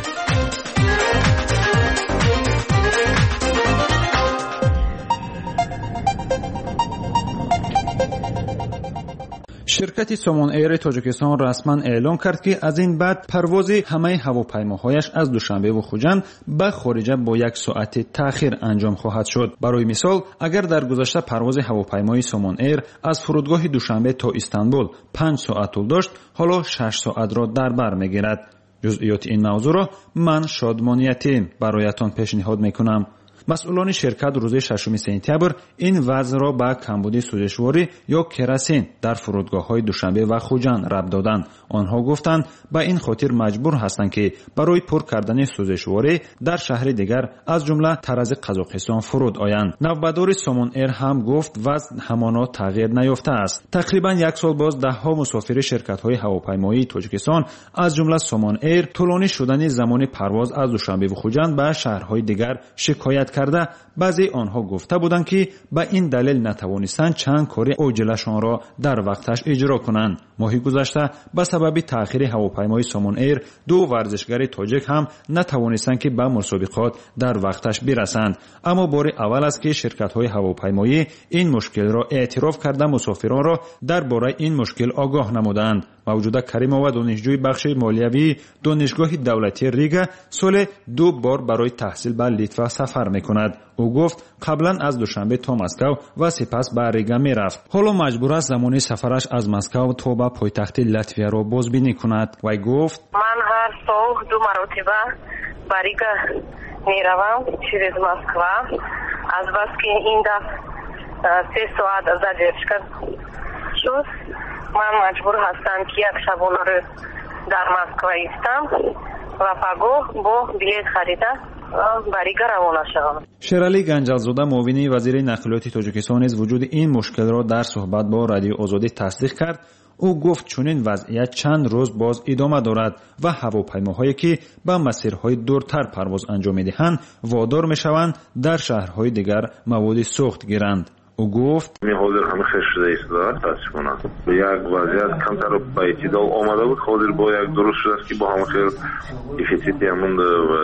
شرکت سومون ایر تاجیکستان رسما اعلام کرد که از این بعد پرواز همه هواپیماهایش از دوشنبه و خوجند به خارجه با 1 ساعت تأخیر انجام خواهد شد. برای مثال اگر در گذشته پرواز هواپیمای سومون ایر از فرودگاه دوشنبه تا استانبول 5 ساعت طول داشت، حالا 6 ساعت را در بر میگیرد. جزئیات این موضوع را من شادمانیتی برایتان پیشنهاد میکنم. مسئولان شرکت روز 6 سپتامبر این وضع را به کمبود سوزشواری یا کراسین در فرودگاه‌های دوشنبه و خوجند ربط دادند. آنها گفتند به این خاطر مجبور هستند که برای پر کردن سوزشواری در شهر دیگر از جمله طرز قزاقستان فرود آیند. نوبدار سومون ایر هم گفت وضع همانا تغییر نیافته است. تقریبا 1 سال باز ده‌ها مسافر شرکت‌های هواپیمایی تاجیکستان از جمله سومون ایر طولانی شدن زمان پرواز از دوشنبه و خوجند به شهرهای دیگر شکایت کرده. بعضی آنها گفته بودند که به این دلیل نتوانستند چند کار عاجلشان را در وقتش اجرا کنند. ماه گذشته به سبب تأخیر هواپیمای سومون ایر 2 ورزشگر تاجیک هم نتوانستند که به مسابقات در وقتش برسند. اما بار اول است که شرکت‌های هواپیمایی این مشکل را اعتراف کرده مسافران را درباره این مشکل آگاه نمودند. موجوده کریمова دانشجوی بخش مالیوی دانشگاه دولتی ریگا سال 2 بار برای تحصیل به لیتوا سفر میکند. او گفت قبلا از دوشنبه تا مسکو و سپس به ریگا میرفت. حالا مجبور است زمان سفرش از مسکو تا به پایتخت لاتویا را بازبینی کند. وی گفت من هر صبح 2 مرتبه به ریگا میروم через مسکو. از بس که این دفعه 3 ساعت задержка شد، من مجبور هستم که 1 شبانه رو در مسکو ایستم و پگاه با بلیط خریده بریگا روانه شوم. شرالی گنجالزاده معاون وزیر نقلیات تاجیکستان نیز وجود این مشکل را در صحبت با رادیو آزادی تصدیق کرد. او گفت چنین وضعیت چند روز باز ادامه دارد و هواپیماهایی که به مسیرهای دورتر پرواز انجام می‌دهند وادار می‌شوند در شهرهای دیگر مواد سوخت گیرند. او گفت حاضر همه خیلی شده ایستادن تاسفانه به یک وضعیت کمتر به اعتدال آمده بود. حاضر با یک درست شده است که با همه خیلی افیسیتی همون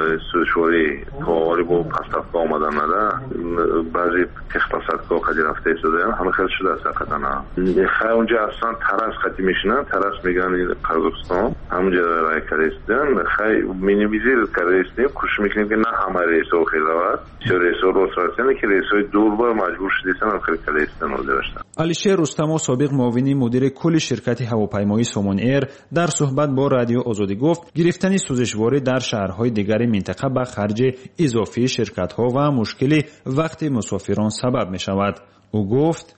سوشواری تواری با پستفت آمدن نده بعضی تختصت که قدی رفته ایستاده همه خیلی شده است. حقیقتا خیلی اونجا اصلا ترس خطی میشنن، ترس میگن قزاقستان همونجا رای کرده ایستادن خیلی مینیمیزیر کرده ایستادیم کوشش میکنیم که نه همه ریسا خیلی رود ریسا رو سرسنه که ریسای دور با مجبور شدیستن علیشیر رستمو سابق معاون مدیر کل شرکت هواپیمایی سومون ایر در صحبت با رادیو آزادی گفت گرفتن سوزشواری در شهرهای دیگر منطقه به خرج اضافی شرکت‌ها و مشکلی وقت مسافران سبب می‌شود. او گفت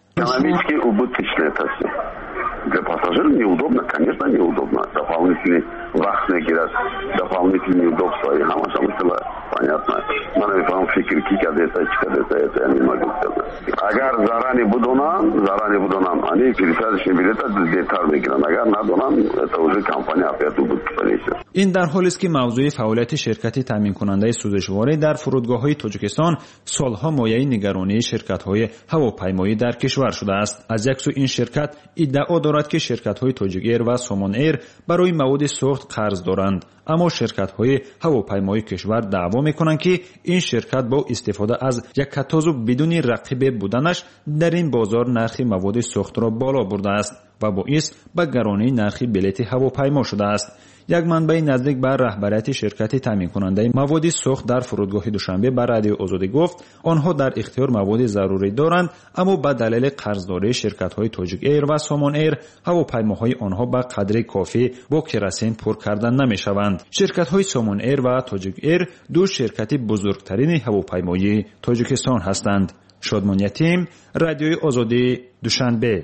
для пассажиров неудобно, конечно, неудобно. Дополнительный вахт нагирать, дополнительные неудобства и хамашамысла, понятно. Но на этом фикрики, когда это я не могу сказать. Агар заранее будонам, они пересадочные билеты деталь мигран. Агар надонам, это уже компания опять будет понесет. این در حالی است که موضوع فعالیت شرکت تامین کننده سوزشواری در فرودگاه‌های تاجیکستان سالها مایه نگرانی شرکت‌های هواپیمایی در کشور شده است. از یک سو این شرکت ادعا دارد که شرکت‌های تاجیک ایر و سومون ایر برای مواد سوخت قرض دارند، اما شرکت‌های هواپیمایی کشور دعوا می‌کنند که این شرکت با استفاده از یک کتاز بدون رقیب بودنش در این بازار نرخ مواد سوخت را بالا برده است. و باعث به گرانی نرخ بلیط هواپیما شده است. یک منبع نزدیک به رهبریت شرکت تامین کننده مواد سوخت در فرودگاه دوشنبه به رادیو آزادی گفت آنها در اختیار مواد ضروری دارند، اما به دلیل قرضداری شرکت‌های تاجیک ایر و سامان ایر هواپیماهای آنها به قدر کافی با کراسین پر کردن نمی‌شوند. شرکت‌های سامان ایر و تاجیک ایر دو شرکت بزرگترین هواپیمایی تاجیکستان هستند. شادمان یتیم، رادیوی آزادی، دوشنبه.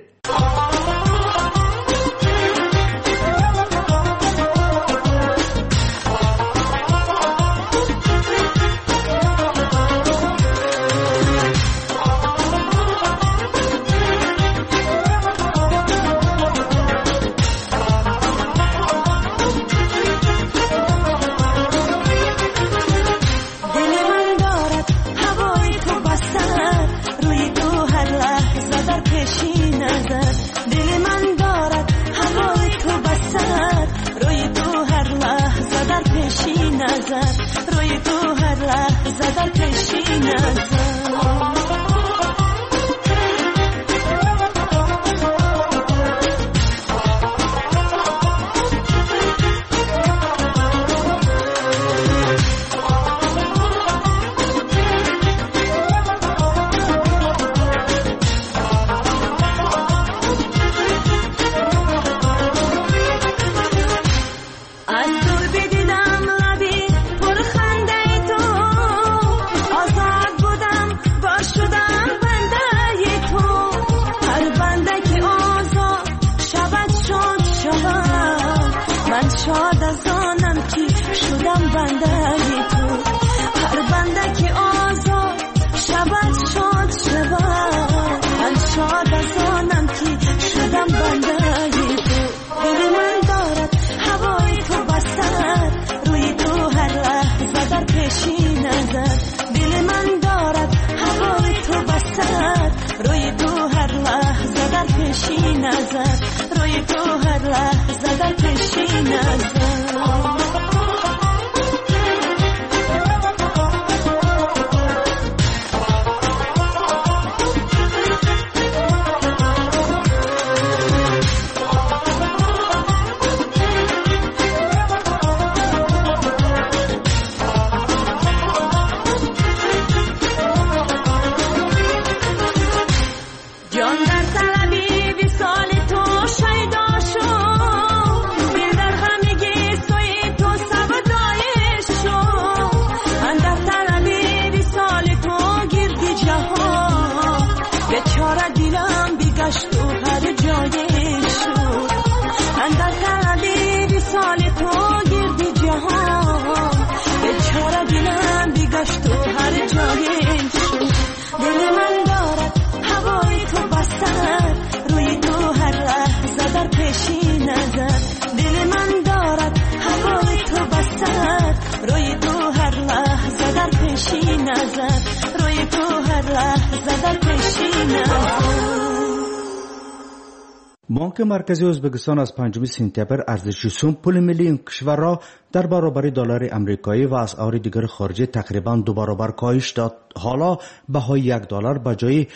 بانک مرکزی ازبکستان از 5 سپتامبر ارزش سوم پول ملی این کشور را در برابر دلار آمریکایی و اسعار دیگر خارجی تقریبا 2 برابر کاهش داد. حالا بهای $1 به جای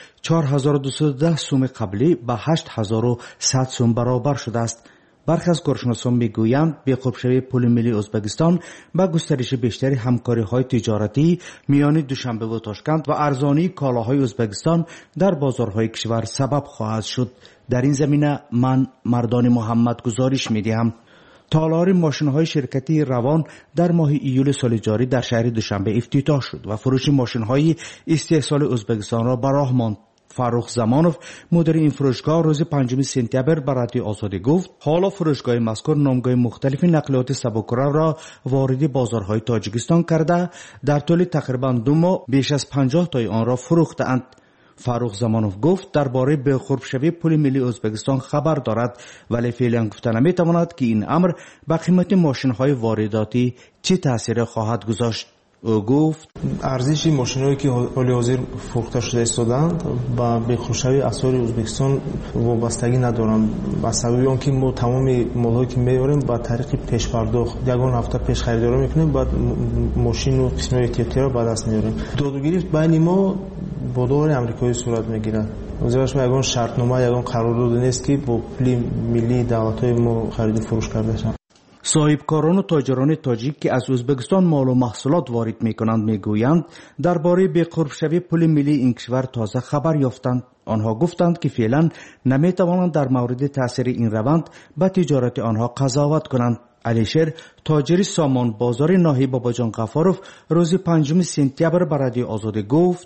4210 سوم قبلی به 8100 سوم برابر شده است. برخی از کارشناسان میگویند بی‌خوب‌شوی پول ملی ازبکستان با گسترش بیشتر همکاری‌های تجارتی میان دوشنبه و تاشکند و ارزانی کالاهای ازبکستان در بازارهای کشور سبب خواهد شد. در این زمینه من مردان محمد گزارش می‌دهم. تالار ماشین‌های شرکتی روان در ماه ایول سال جاری در شهر دوشنبه افتتاح شد و فروش ماشین‌های استحصال ازبکستان را به راه ماند. فاروق زمانوف مدیر این فروشگاه روز 5 سپتامبر به رادیو آزادی گفت حالا فروشگاه مذکور نامگاه مختلف نقلیات سبک‌رو را وارد بازارهای تاجیکستان کرده در طول تقریبا 2 ماه بیش از 50 تای آن را فروختند. فاروق زمانوف گفت درباره بی‌خرب‌شوی پول ملی ازبکستان خبر دارد ولی فعلا گفته نمی‌تواند که این امر به قیمت ماشین‌های وارداتی چه تأثیر خواهد گذاشت. او گفت ارزش ماشینایی که حال حاضر فروخته شده استادند با بی‌خرب‌شوی اسعار ازبکستان وابستگی ندارند. با سبب آنکه ما تمام مال‌هایی که می‌آوریم با طریق پیش پرداخت یگان هفته پیش خریداری می‌کنیم، بعد ماشین و قسمت احتیاطی را به دست می‌آوریم. دادگیری بین ما با دلار آمریکایی صورت می‌گیرد. وزارت یگان شرطنامه یگان قرارداد نیست که با پول ملی دولت‌های ما خرید فروش کرده شد. صاحبکاران و تاجران تاجیک که از ازبکستان مال و محصولات وارد میکنند میگویند درباره بی‌قرب شوی پول ملی این کشور تازه خبر یافتند. آنها گفتند که فعلا نمیتوانند در مورد تاثیر این روند به تجارت آنها قضاوت کنند. علیشیر تاجر سامان بازار ناحیه باباجان غفاروف روز 5 سپتامبر به رادیو آزادی گفت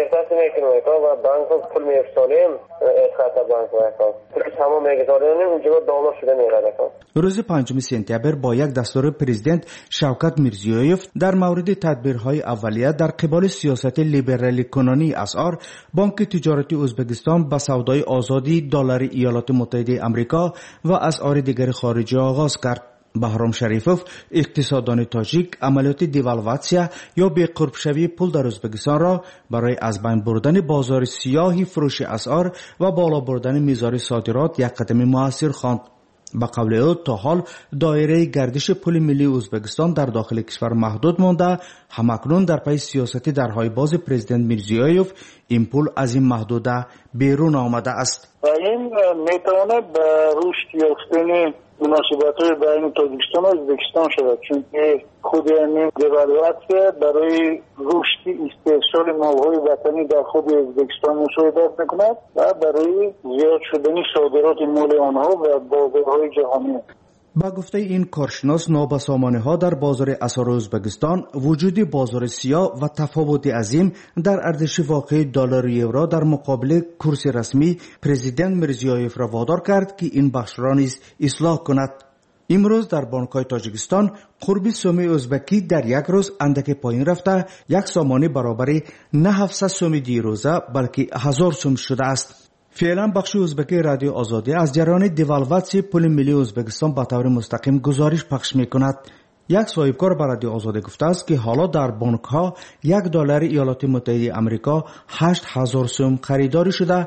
و بانک پول می‌افزاییم خاطر بانک و تمام می‌گذاریم اونجا دلار شده می‌رده. روز 5 سپتامبر با یک دستور پرزیدنت شوکت میرزیویف در مورد تدبیرهای اولیه در قبال سیاست لیبرالی کنانی اسعار، بانک تجارتی ازبکستان به سودای آزادی دلار ایالات متحده آمریکا و اسعار دیگر خارجی آغاز کرد. بهرام شریفوف اقتصاددان تاجیک عملیات دیوالواسیا یا بی‌قرب شوی پول در ازبکستان را برای از بین بردن بازار سیاهی فروش اسعار و بالا بردن میزان صادرات یک قدم موثر خواند. به قول او تا حال دایره گردش پول ملی ازبکستان در داخل کشور محدود مانده، همکنون در پی سیاست درهای باز پرزیدنت میرزیویف این پول از این محدوده بیرون آمده است. این میتواند به رشد یافتن مناسبت‌های بین تاجیکستان و ازبکستان شود، چون خود این دیوالواسیا برای رشد استحصال مال‌های وطنی در خود ازبکستان مساعدت می‌کند و برای زیاد شدن صادرات مال آنها و بازارهای جهانی. با گفته این کارشناس نابسامانی‌ها در بازار اسعار ازبکستان، وجود بازار سیاه و تفاوت عظیم در ارزش واقعی دلار و یورو در مقابل کورس رسمی پرزیدنت میرزیویف را وادار کرد که این بخش را نیز اصلاح کند. امروز در بانک‌های تاجیکستان قرب سوم ازبکی در یک روز اندک پایین رفته، یک سامانه برابر نه 700 سوم دیروزه بلکه 1000 سوم شده است. فعلا بخش ازبکی رادیو آزادی از جریان دیوالواسیای پول ملی ازبکستان به طور مستقیم گزارش پخش می‌کند. یک صاحبکار به رادیو آزادی گفته است که حالا در بانک‌ها یک دلار ایالات متحده آمریکا 8000 سوم خریداری شده،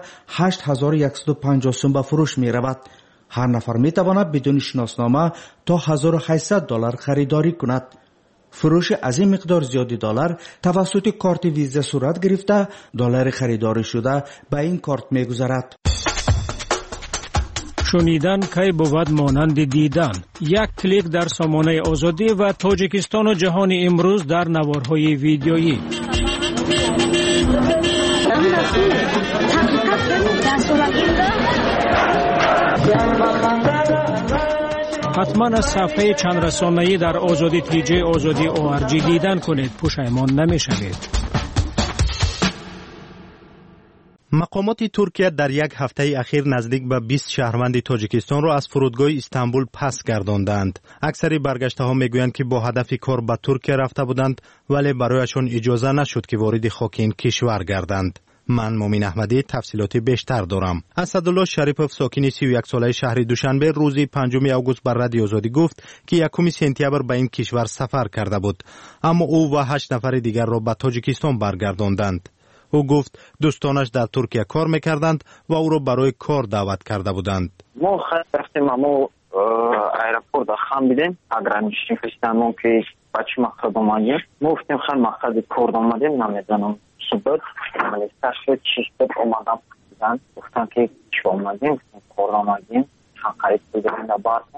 8150 سوم به فروش می‌رود. هر نفر می‌تواند بدون شناسنامه تا 1800 دلار خریداری کند. فروش از این مقدار زیادی دلار توسط کارت ویزا صورت گرفته، دلار خریداری شده به این کارت می‌گذرد. شنیدن کی بود مانند دیدن. یک کلیک در سامانه آزادی و تاجیکستان و جهان امروز در نوارهای ویدیویی. حتما از صفحه چند رسانه‌ای در آزادی تیجی آزادی ORG دیدن کنید، پشیمان نمی‌شوید. مقامات ترکیه در یک هفته اخیر نزدیک به 20 شهروند تاجیکستان را از فرودگاه استانبول پس گرداندند. اکثر برگشته ها میگویند که با هدف کار به ترکیه رفته بودند ولی برایشان اجازه نشد که وارد خاک این کشور گردند. من مومین احمدی تفصیلات بیشتر دارم. اسدالله شریفوف ساکن 31 ساله شهر دوشنبه روز 5 آگوست بر رادیو آزادی گفت که 1 سپتامبر به این کشور سفر کرده بود، اما او و 8 نفر دیگر را به تاجیکستان برگرداندند. او گفت دوستانش در ترکیه کار میکردند و او را برای کار دعوت کرده بودند. ما رفتیم اما ایرپورت خام بیدیم اگرانشی فستانمون که بچه مقصد اومدیم. ما گفتیم خیلی مقصد کار اومدیم نمیدانم صبح ملیستر شد چیشتر اومدم گفتن که چی اومدیم کار اومدیم چند قریب بودیم در بارتیم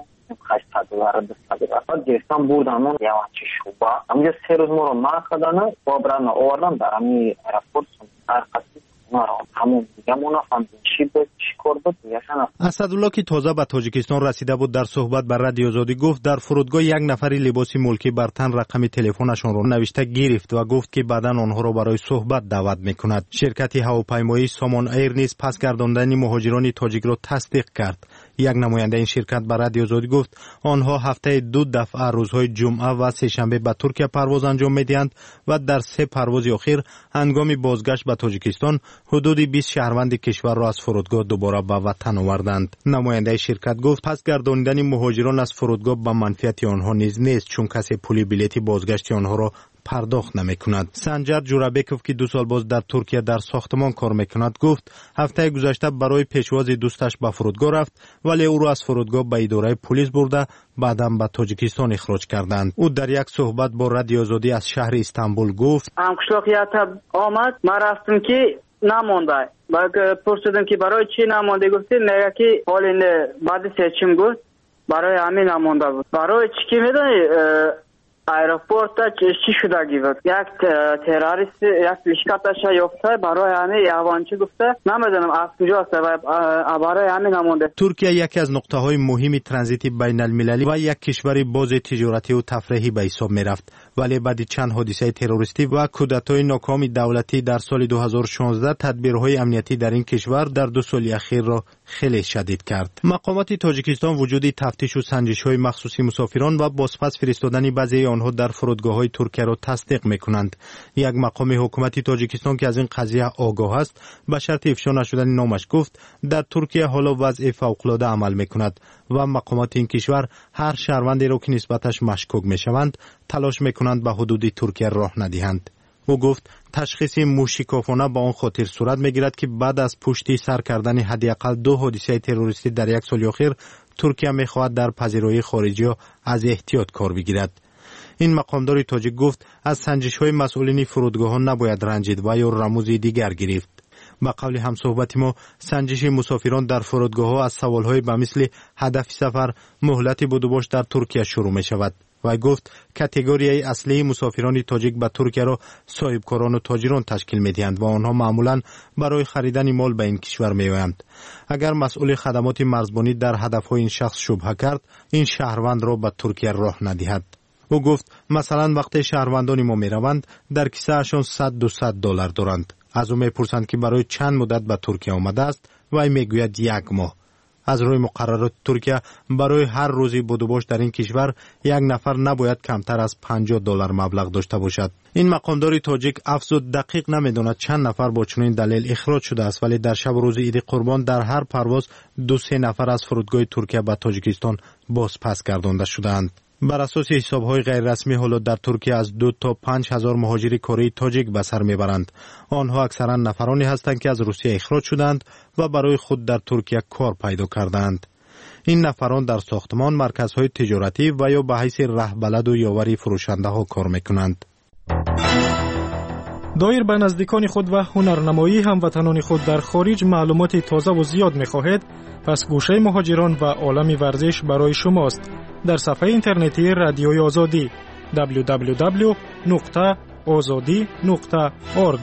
$800 $200 بعد گرفتم بردم اون یوانچی شوبه اما 3 روز ما رو مرخدانه با برن آوردم در همی ایرپورت ارقصی همون دیگه منافهم چی بود چی کار بود. اسدالله که تازه به تاجیکستان رسیده بود در صحبت بر رادیو آزادی گفت در فرودگاه یک نفری لباس ملکی بر تن رقم تلفنشان را نوشته گرفت و گفت که بعداً آنها را برای صحبت دعوت میکند. شرکت هواپیمایی سامان ایر نیز پس گرداندن مهاجران تاجیک را تصدیق کرد. یک نماینده این شرکت به رادیو آزادی گفت آنها هفته 2 دفعه روزهای جمعه و سه شنبه به ترکیه پرواز انجام میدهند و در 3 پرواز اخیر هنگام بازگشت به تاجیکستان حدود 20 شهروند کشور را از فرودگاه دوباره به وطن آوردند. نماینده شرکت گفت پس گرداندن مهاجران از فرودگاه به منفعت آنها نیست چون کسی پول بلیط بازگشت آنها را پرداخت نمی کند. سنجر جورابکوف که 2 سال باز در ترکیه در ساختمان کار میکند گفت هفته گذشته برای پیشواز دوستش به فرودگاه رفت ولی او را از فرودگاه به اداره پلیس برده بعداً به تاجیکستان اخراج کردند. او در یک صحبت با رادیو آزادی از شهر استانبول گفت همقشلاقیت آمد ما رفتم که намонда. Бак пурсидам ки барои чӣ намонда гуфтӣ, мега ки ҳоли баъди сечим гуфт барои ҳамин намонда буд. Барои чӣ ки медонӣ аэропортда чӣ шудагӣ буд. Як террорист як лишкаташа ёфта барои ҳамин явончӣ гуфта намедонам аз куҷост барои ҳамин намонда. Туркия яке аз нуқтаҳои муҳими транзити байналмилалӣ ва як кишвари бози тиҷоративу тафриҳӣ ба ҳисоб мерафт. вале баъди чанд ҳодисаи террористӣ ва кӯдатои нокоми давлатӣ дар соли 2016 тадбирҳои амнияти дар ин кишвар дар 2 соли ахирро хеле шадид кард. мақомоти тоҷикистон вуҷуди тафтишу санҷишҳои махсуси мусофирон ва бозпас фиристодани баъзеи онҳо дар фурудгоҳҳои Туркияро тасдиқ мекунанд. як мақоми ҳукумати тоҷикистон ки аз ин қазия огоҳ аст ба шарти ифшо нашудани номаш гуфт дар Туркия ҳоло вазъи фавқулода амал мекунад ва мақомоти ин кишвар ҳар шаҳрвандеро ки нисбаташ машкук мешаванд талош мекунанд ба ҳудуди Туркия роҳ надиҳанд. ӯ гуфт ташхиси мушикофона ба он хотир сурат мегирад ки баъд аз пушти сар кардани ҳадиақал 2 ҳодисаи террористӣ дар як соли охир Туркия мехоҳад дар пазироии хориҷиҳо аз эҳтиёт кор бигирад. ин мақомдори тоҷик гуфт аз санҷишҳои масъулини фурудгоҳҳо набояд ранҷид ва ё рамӯзи дигар гирифт. ба қавли ҳамсӯҳбати мо санҷиши мусофирон дар фурудгоҳҳо аз саволҳои ба мисли ҳадафи сафар, муҳлати будубош дар Туркия шурӯъ мешавад. вай гуфт категорияи аслии мусофирони тоҷик ба Туркияро соҳибкорону тоҷирон ташкил медиҳанд ва онҳо маъмулан барои харидани мол ба ин кишвар меоянд. агар масъули хадамоти марзбонӣ дар ҳадафҳои ин шахс шубҳа кард, ин шаҳрвандро ба Туркия роҳ надиҳад. ӯ гуфт масалан вақте шаҳрвандони мо мераванд дар кисаашон $100-200 доранд. аз ӯ мепурсанд ки барои чанд муддат ба Туркия омадааст. вай мегӯяд 1 моҳ. аз рӯи муқаррароти Туркия барои ҳар рӯзи будубош дар ин кишвар як нафар набояд камтар аз $50 маблағ дошта бошад. ин мақомдори тоҷик афзуд дақиқ намедонад чанд нафар бо чунин далел ихроҷ шудааст, вале дар шабу рӯзи иди қурбон дар ҳар парвоз 2-3 нафар аз фурудгоҳи Туркия ба Тоҷикистон бозпас гардонда шудаанд. бар асоси ҳисобҳои ғайрирасмӣ ҳоло дар Туркия аз 2 то 5 ҳазор муҳоҷири кории тоҷик ба сар мебаранд. онҳо аксаран нафароне ҳастанд ки аз Русия ихроҷ шуданд ва барои худ дар Туркия кор пайдо кардаанд. ин нафарон дар сохтмон, марказҳои тиҷоратӣ ва ё ба ҳайси раҳбаладу ёвари фурӯшандаҳо кор мекунанд. доир ба наздикони худ ва ҳунарнамоии ҳамватанони худ дар хориҷ маълумоти тозаву зиёд мехоҳед, пас гӯшаи муҳоҷирон ва олами варзиш барои шумост. дар сафҳаи интернетии Радиои Озодӣ www.ozodi.org.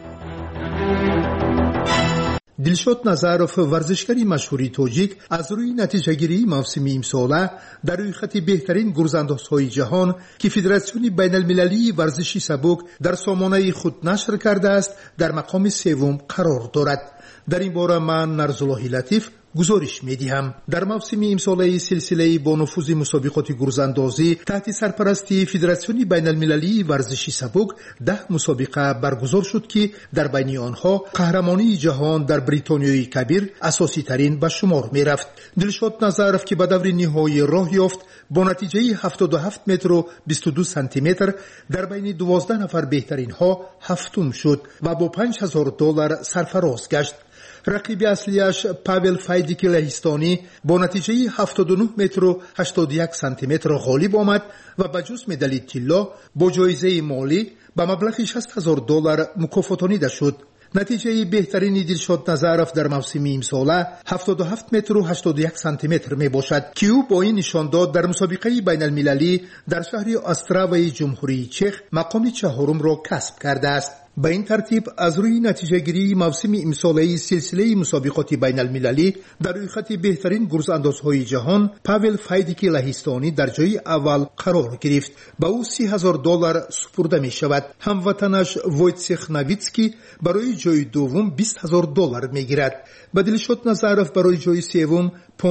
дилшод Назаров, варзишгари машҳури тоҷик, аз рӯи натиҷагирии мавсими имсола дар рӯйхати беҳтарин гурзандозҳои ҷаҳон ки Федератсиони байналмилалии варзиши сабук дар сомонаи худ нашр кардааст, дар мақоми севум қарор дорад. дар ин бора ман Нарзуллоҳи Латиф гузориш медиҳам. дар мавсими имсолаи силсилаи бо нуфузи мусобиқоти гурзандозӣ таҳти сарпарастии Федератсиони байналмилалии варзиши сабук 10 мусобиқа баргузор шуд ки дар байни онҳо қаҳрамонии ҷаҳон дар Бритониёи Кабир асоситарин ба шумор мерафт. Дилшод Назаров ки ба даври ниҳоӣ роҳ ёфт, бо натиҷаи 77 метру 22 сантиметр дар байни 12 нафар беҳтаринҳо ҳафтум шуд ва бо $5000 сарфароз гашт. рақиби аслияш Павел Файдики Лаҳистонӣ бо натиҷаи 79 метру 81 сантиметр ғолиб омад ва ба ҷуз медали тилло бо ҷоизаи молӣ ба маблағи $60,000 мукофотонида шуд. натиҷаи беҳтарини Дилшод Назаров дар мавсими имсола 77 метру 81 сантиметр мебошад ки ӯ бо ин нишондод дар мусобиқаи байналмилалӣ дар шаҳри Остраваи ҷумҳурии Чех мақоми 4-умро касб кардааст. ба ин тартиб аз рӯи натиҷагирии мавсими имсолаи силсилаи мусобиқоти байналмилалӣ дар рӯйхати беҳтарин гурзандозҳои ҷаҳон Павел Файдики Лаҳистонӣ дар ҷойи аввал қарор гирифт. ба ӯ $30,000 супурда мешавад. ҳамватанаш Войцех Навицкий барои ҷойи дуввум $20,000 мегирад. ба Дилшод Назаров барои ҷойи севум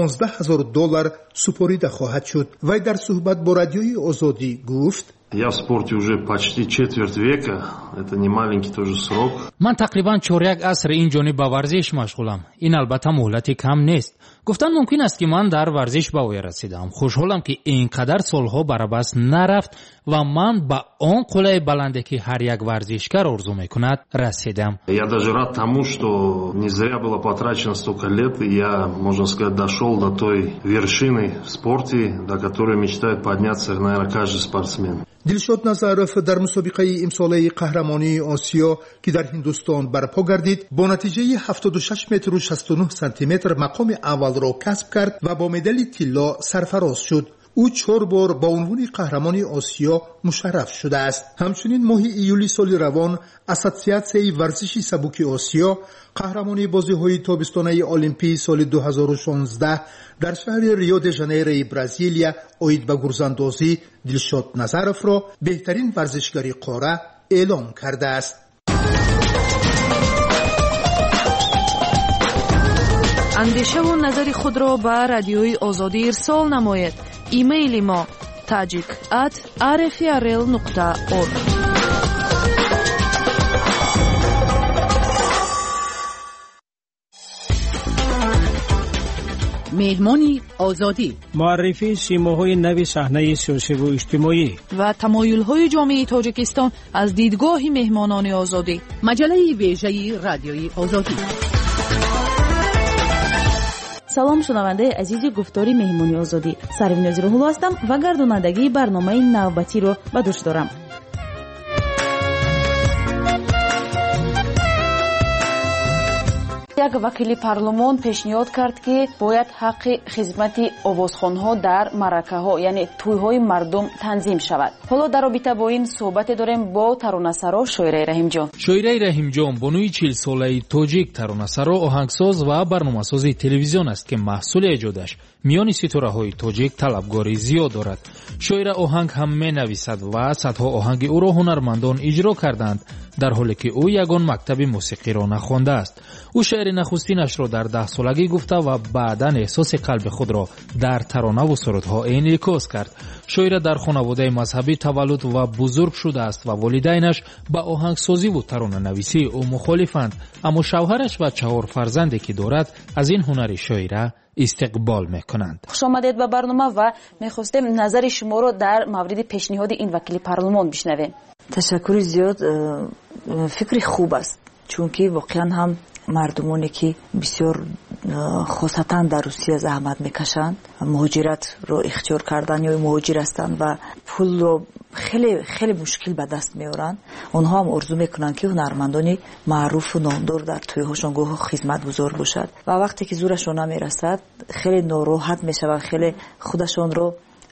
$15,000 супорида хоҳад шуд. вай дар суҳбат бо Радиои Озодӣ гуфт: Я в спорте уже почти четверть века. Это не маленький тоже срок. Ман тақрибан 4 аср ин ҷониб ба варзиш машғулам. Ин албатта муҳлати кам нест. гуфтан мумкин аст ки ман дар варзиш ба оя расидам. Хушҳолам ки инқадар солҳо барабас нарафт ва ман ба он қулаи баланде ки ҳар як варзишгар орзу мекунад расидам. Я даже рад тому, что не зря было потрачено столько лет, и я, можно сказать, дошел до той вершины в спорте, до которой мечтает подняться, наверное, каждый спортсмен. دلشاد نظروف در مسابقه امساله قهرمانی آسیا که در هندوستان برپا گردید با نتیجه 76 متر و 69 سانتی متر مقام اول را کسب کرد و با مدال طلا سرفراز شد. او 4 بار با عنوان قهرمان آسیا مشرف شده است. همچنین ماه ایولی سال روان اساسیاسیون ورزش سبک آسیا قهرمانی بازی‌های تابستانه المپیک سال 2016 در شهر ریو د ژانیرو برزیلیا اوید به گرزاندازی دلشاد نظروف را بهترین ورزشکار قاره اعلام کرده است. اندیشه و نظر خود را به رادیوی آزادی ارسال نمایید. ایمیل ما tajik@rfrl.org. مهمانی آزادی، معرفی سیماهای نوی صحنه سیاسی و اجتماعی و تمایل‌های جامعه تاجیکستان از دیدگاه مهمانان آزادی. مجله ویژه رادیوی آزادی. салом шунавандаи азизи гуфтори меҳмони озодӣ, сарвинози рӯҳулло ҳастам ва гардонандагии барномаи навбатиро ба дӯш дорам. як вакили парлумон пешниҳод кард ки бояд ҳаққи хизмати овозхонҳо дар маъракаҳо, яъне тӯйҳои мардум танзим шавад. ҳоло дар робита бо ин суҳбате дорем бо таронасаро Шоираи Раҳимҷон. Шоираи Раҳимҷон бонуи 40 солаи тоҷик таронасаро, оҳангсоз ва барномасози телевизион аст ки маҳсули эҷодаш миёни ситораҳои тоҷик талабгорӣ зиёд дорад. Шоира оҳанг ҳам менависад ва садҳо оҳанги ӯро ҳунармандон иҷро карданд, дар ҳоле ки ӯ ягон мактаби мусиқиро нахондааст. ӯ шеъри нахустинашро дар 10 солагӣ гуфта ва баъдан эҳсоси қалби худро дар таронаву сурудҳо инъикос кард. Шоира дар хонаводаи мазҳабӣ таваллуд ва бузург шудааст ва волидайнаш ба оҳангсозиву таронанависии ӯ мухолифанд, аммо шавҳараш ва 4 фарзанде ки дорад аз ин ҳунари шоира истиқбол мекунанд. хушомадед ба барнома ва мехостем назари шуморо дар мавриди пешниҳоди ин вакили парлумон бишнавем. ташаккури зиёд, фикри хуб аст, чунки воқеан ҳам мардумоне ки бисёр хосатан дар Русия заҳмат мекашанд, муҳоҷиратро ихтиёр кардан ё муҳоҷир ҳастанд ва пулро хеле мушкил ба даст меоранд, онҳо ҳам орзу мекунанд ки ҳунармандони маъруфу номдор дар тӯйҳошон гоҳо хизматгузор бошад ва вақте ки зурашон намерасад хеле нороҳат мешаванд, хеле худашонро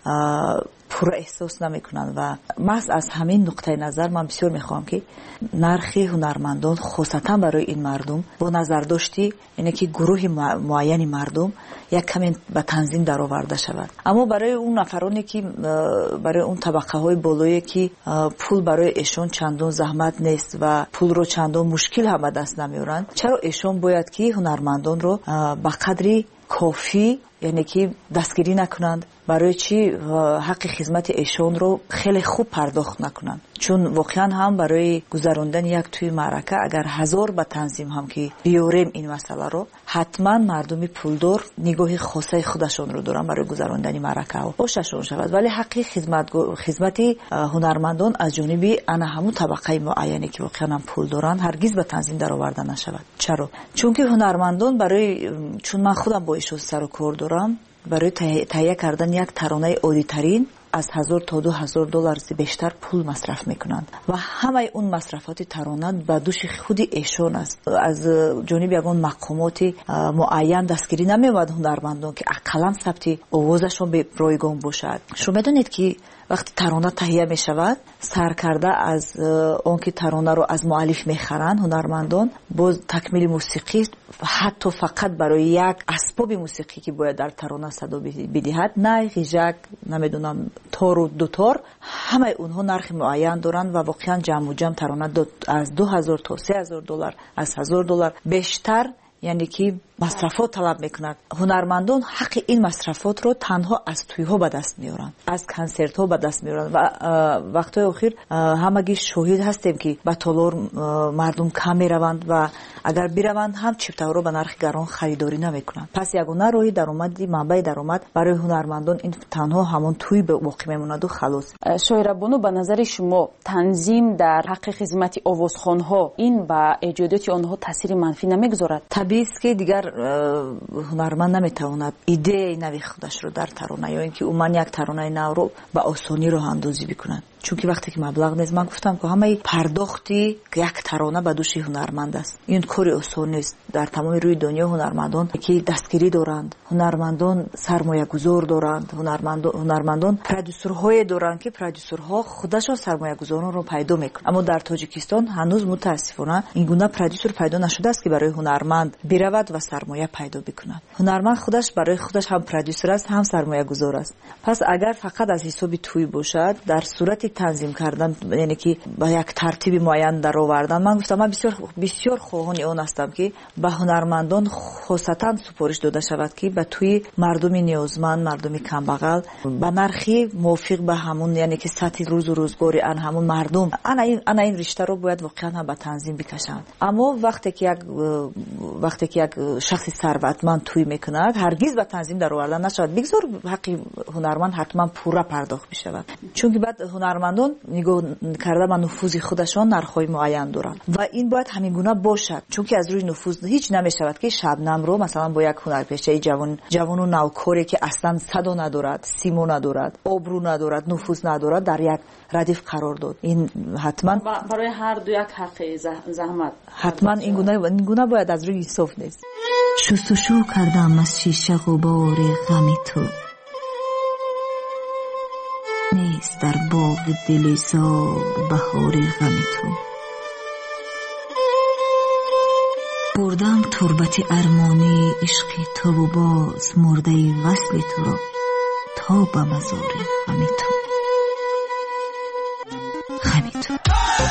пурра эҳсос намекунанд ва маҳз аз ҳамин нуқтаи назар ман бисёр мехоҳам ки нархи ҳунармандон хосатан барои ин мардум бо назардошти ине ки гурӯҳи муайяни мардум як каме ба танзим дароварда шавад. Аммо барои он нафароне ки барои он табақаҳои болое ки пул барои эшон чандон заҳмат нест ва пулро чандон мушкил ҳам ба даст намеоранд, чаро эшон бояд ки ҳунармандонро ба қадри кофӣ, яъне ки дастгирӣ накунанд, барои чӣ ҳаққи хизмати эшонро хеле хуб пардохт накунанд. чун воқеан ҳам барои гузарондани як тӯи маърака агар 1000 ба танзим ҳам ки биёрем ин масъаларо, ҳатман мардуми пулдор нигоҳи хосаи худашонро доранд барои гузарондани маъракаҳо. бошашон шавад, вале ҳаққи хизмати ҳунармандон аз ҷониби ана ҳамун табақаи муайяне ки воқеан ҳам пул доранд ҳаргиз ба танзим дароварда нашавад. чаро? чунки ҳунармандон барои, чун ман худам бо ишо сару кор дорам, барои таҳия кардан як таронаи оддитарин аз $1000 то $2000 бештар пул масраф мекунанд ва ҳамаи он масрафоти тарона ба дӯши худи эшон аст. аз ҷониби ягон мақомоти муайян дастгирӣ намеомад ҳунармандон ки ақаллан сабти овозашон ройгон бошад. шумо медонед ки вақти тарона таҳия мешавад, саркарда аз он ки таронаро аз муаллиф мехаранд ҳунармандон, боз такмили мусиқӣ ҳатто фақат барои як асбоби мусиқӣ ки бояд дар тарона садо бидиҳад, най ғижак, намедонам тору дутор, ҳамаи онҳо нархи муайян доранд ва воқеан ҷамъу ҷамъ тарона аз $2000 то $3000, аз $1000 бештар, яъне ки масрафот талаб мекунад. ҳунармандон ҳаққи ин масрафотро танҳо аз тӯйҳо ба даст меоранд, аз консертҳо ба даст меоранд ва вақтҳои охир ҳамагӣ шоҳид ҳастем ки ба толор мардум кам мераванд ва агар бираванд ҳам чиптаҳоро ба нархи гарон харидорӣ намекунанд. пас ягона роҳи даромади манбаи даромад барои ҳунармандон ин танҳо ҳамон тӯй боқӣ мемонаду халос. шоирабону, ба назари шумо танзим дар ҳаққи хизмати овозхонҳо ин ба эҷодиёти онҳо таъсири манфӣ намегузорад? табиист ки дигар ҳунарманд наметавонад идеяи нави худашро дар тарона ё ин ки уман як таронаи навро ба осонӣ роҳандозӣ бикунад. چون که وقتی که مبلغ نیست من گفتم که همه پرداختی که یک ترانه به دوش هنرمند است. این کاری آسان نیست. در تمام روی دنیا هنرمندان که دستگیری دارند، هنرمندان سرمایه گذار دارند، هنرمندان پرودوسرهای دارند که پرودوسرها خودشون سرمایه گذاران رو پیدا میکنن. اما در تاجیکستان هنوز متاسفانه این گونه پرودوسر پیدا نشده است که برای هنرمند برود و سرمایه پیدا بکند. هنرمند خودش برای خودش هم پرودوسر است هم سرمایه گذار است. پس اگر فقط از حساب توی باشد در صورت تنظیم کردن، یعنی که با یک ترتیب معین در آوردن، من گفتم من بسیار خواهان اون هستم که به هنرمندان خاصتا سپارش داده شود که به توی مردم نیازمند، مردم کمبغل به نرخی موافق به همون، یعنی که سطح روز و روزگاری ان همون مردم انا این رشته رو باید واقعا هم به تنظیم بکشند. اما وقتی که یک شخص ثروتمند توی میکند هرگز به تنظیم در آوردن نشود. بگذار حق هنرمند حتما پورا پرداخت بشود، چون که بعد هنرمندان نگاه کرده به نفوذ خودشان نرخ‌های معین دارند و این باید همین گونه باشد، چون که از روی نفوذ هیچ نمیشود که شبنم رو مثلا با یک هنرپیشه جوان و نوکاری که اصلا صدا ندارد، سیمو ندارد، آبرو ندارد، نفوذ ندارد در یک ردیف قرار داد. این حتما برای هر دو یک حق زحمت، حتما این گونه باید از روی انصاف نیست. شستشو کردم از شیشه غبار غم تو، نیست در باغ دل زار بهار غم تو. بردم تربت ارمانی عشق تو و باز مرده وصل تو را تا به مزار غم تو. غم تو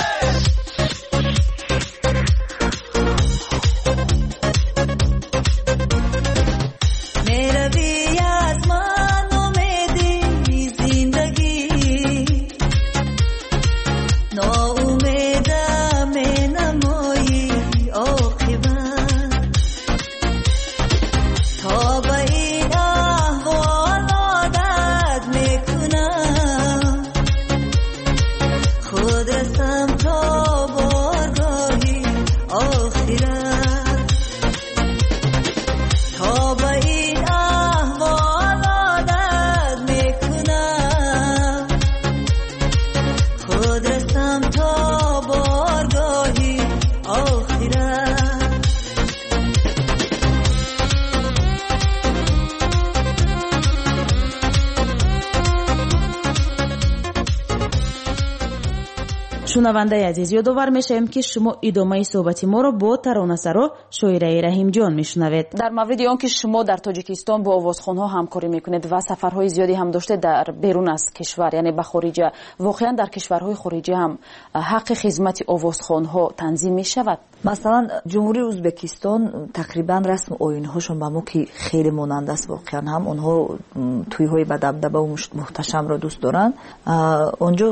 شنونده عزیز، یادآور میشیم که شما ادامه صحبت ما را با ترانه‌سرا شاعره رحیم جان میشنوید. در مورد آن که شما در تاجیکستان با آوازخوان‌ها همکاری میکنید و سفرهای زیادی هم داشته در بیرون از کشور، یعنی به خارج، واقعا در کشورهای خارجی هم حق خدمت آوازخوان‌ها تنظیم میشود؟ مثلا جمهوری ازبکستان تقریبا رسم آیین‌هاشون با ما که خیلی مانند است، واقعا هم اونها توی‌های با دبدبه و محتشم را دوست دارن. اونجا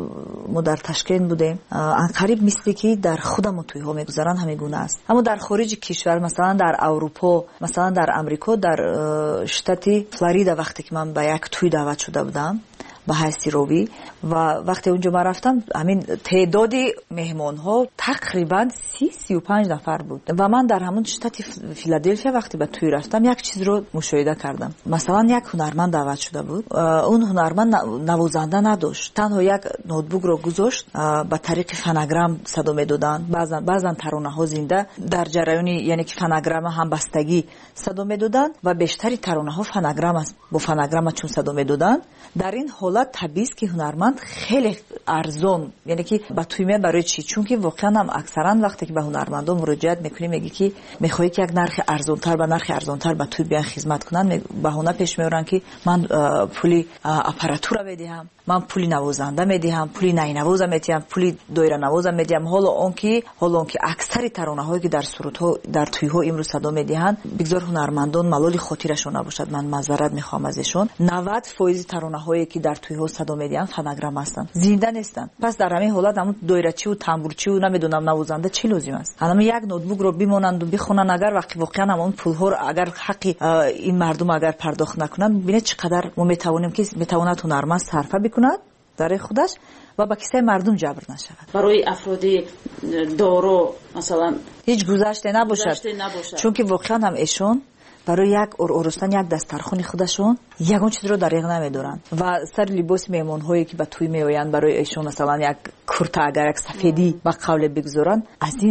ما در تشکیل بودیم، قریب مثل که در خودمون توی‌ها میگذارن همین گونه است. اما در خارج کشور، مثلا در اروپا، مثلا در امریکا، در شتات فلوریدا وقتی که من به یک توی دعوت شده بودم به حیث روی و وقتی اونجا ما رفتم، همین تعداد مهمان ها تقریبا 30-35 نفر بود و من در همون شتات فیلادلفیا وقتی به توی رفتم یک چیز رو مشاهده کردم. مثلا یک هنرمند دعوت شده بود، اون هنرمند نوازنده نداشت، تنها یک نوتبوک رو گذاشت، با طریق فنگرام صدا میدادن. بعضن ترانه ها زنده در جریان، یعنی که فنگرام هم بستگی صدا میدادن و بیشتری ترانه ها فنگرام است، با فنگرام چون صدا میدادن. در این حالت طبیعی است که هنرمند خیلی ارزان، یعنی که با توی میاد برای چی؟ چون که واقعا هم اکثرا وقتی که به هنرمندان مراجعت میکنی میگی که میخوای که یک نرخ ارزانتر به نرخ ارزانتر به توی بیان خدمت کنن، بهونه پیش میارن که من پولی آپاراتور میدم، من پولی نوازنده میدم، پولی نینواز میدم، پولی دایره نواز میدم. حالا اون که اکثر ترانه هایی که در سرودها در توی ها امروز صدا میدهند، بگذار هنرمندان ملال خاطرشون نباشد، من معذرت میخوام ازشون، 90% ترانه هایی که در توی ها صدا میدهند فنگرام هستند، زنده نیستند. پس در همین حالت همون دایره‌چی و تنبورچی و نمیدونم نوازنده چی لازم است؟ همون یک نوتبوک رو بمونند و بخونن. اگر وقتی واقعا همون پول ها اگر حق این مردم اگر پرداخت نکنن، ببینید چقدر ما میتوانیم که میتواند هنرمند صرفه بکند در خودش و با کیسه مردم جبر نشود. برای افراد دارو مثلا هیچ گذشته نباشد. چون که واقعا هم ایشون برای یک ارستان یک دسترخوان خودشون یگان چیز رو دریغ نمیدارن و سر لباس مهمان هایی که به توی میآیند برای ایشون مثلا یک کرتا اگر یک سفیدی با قول بگذارن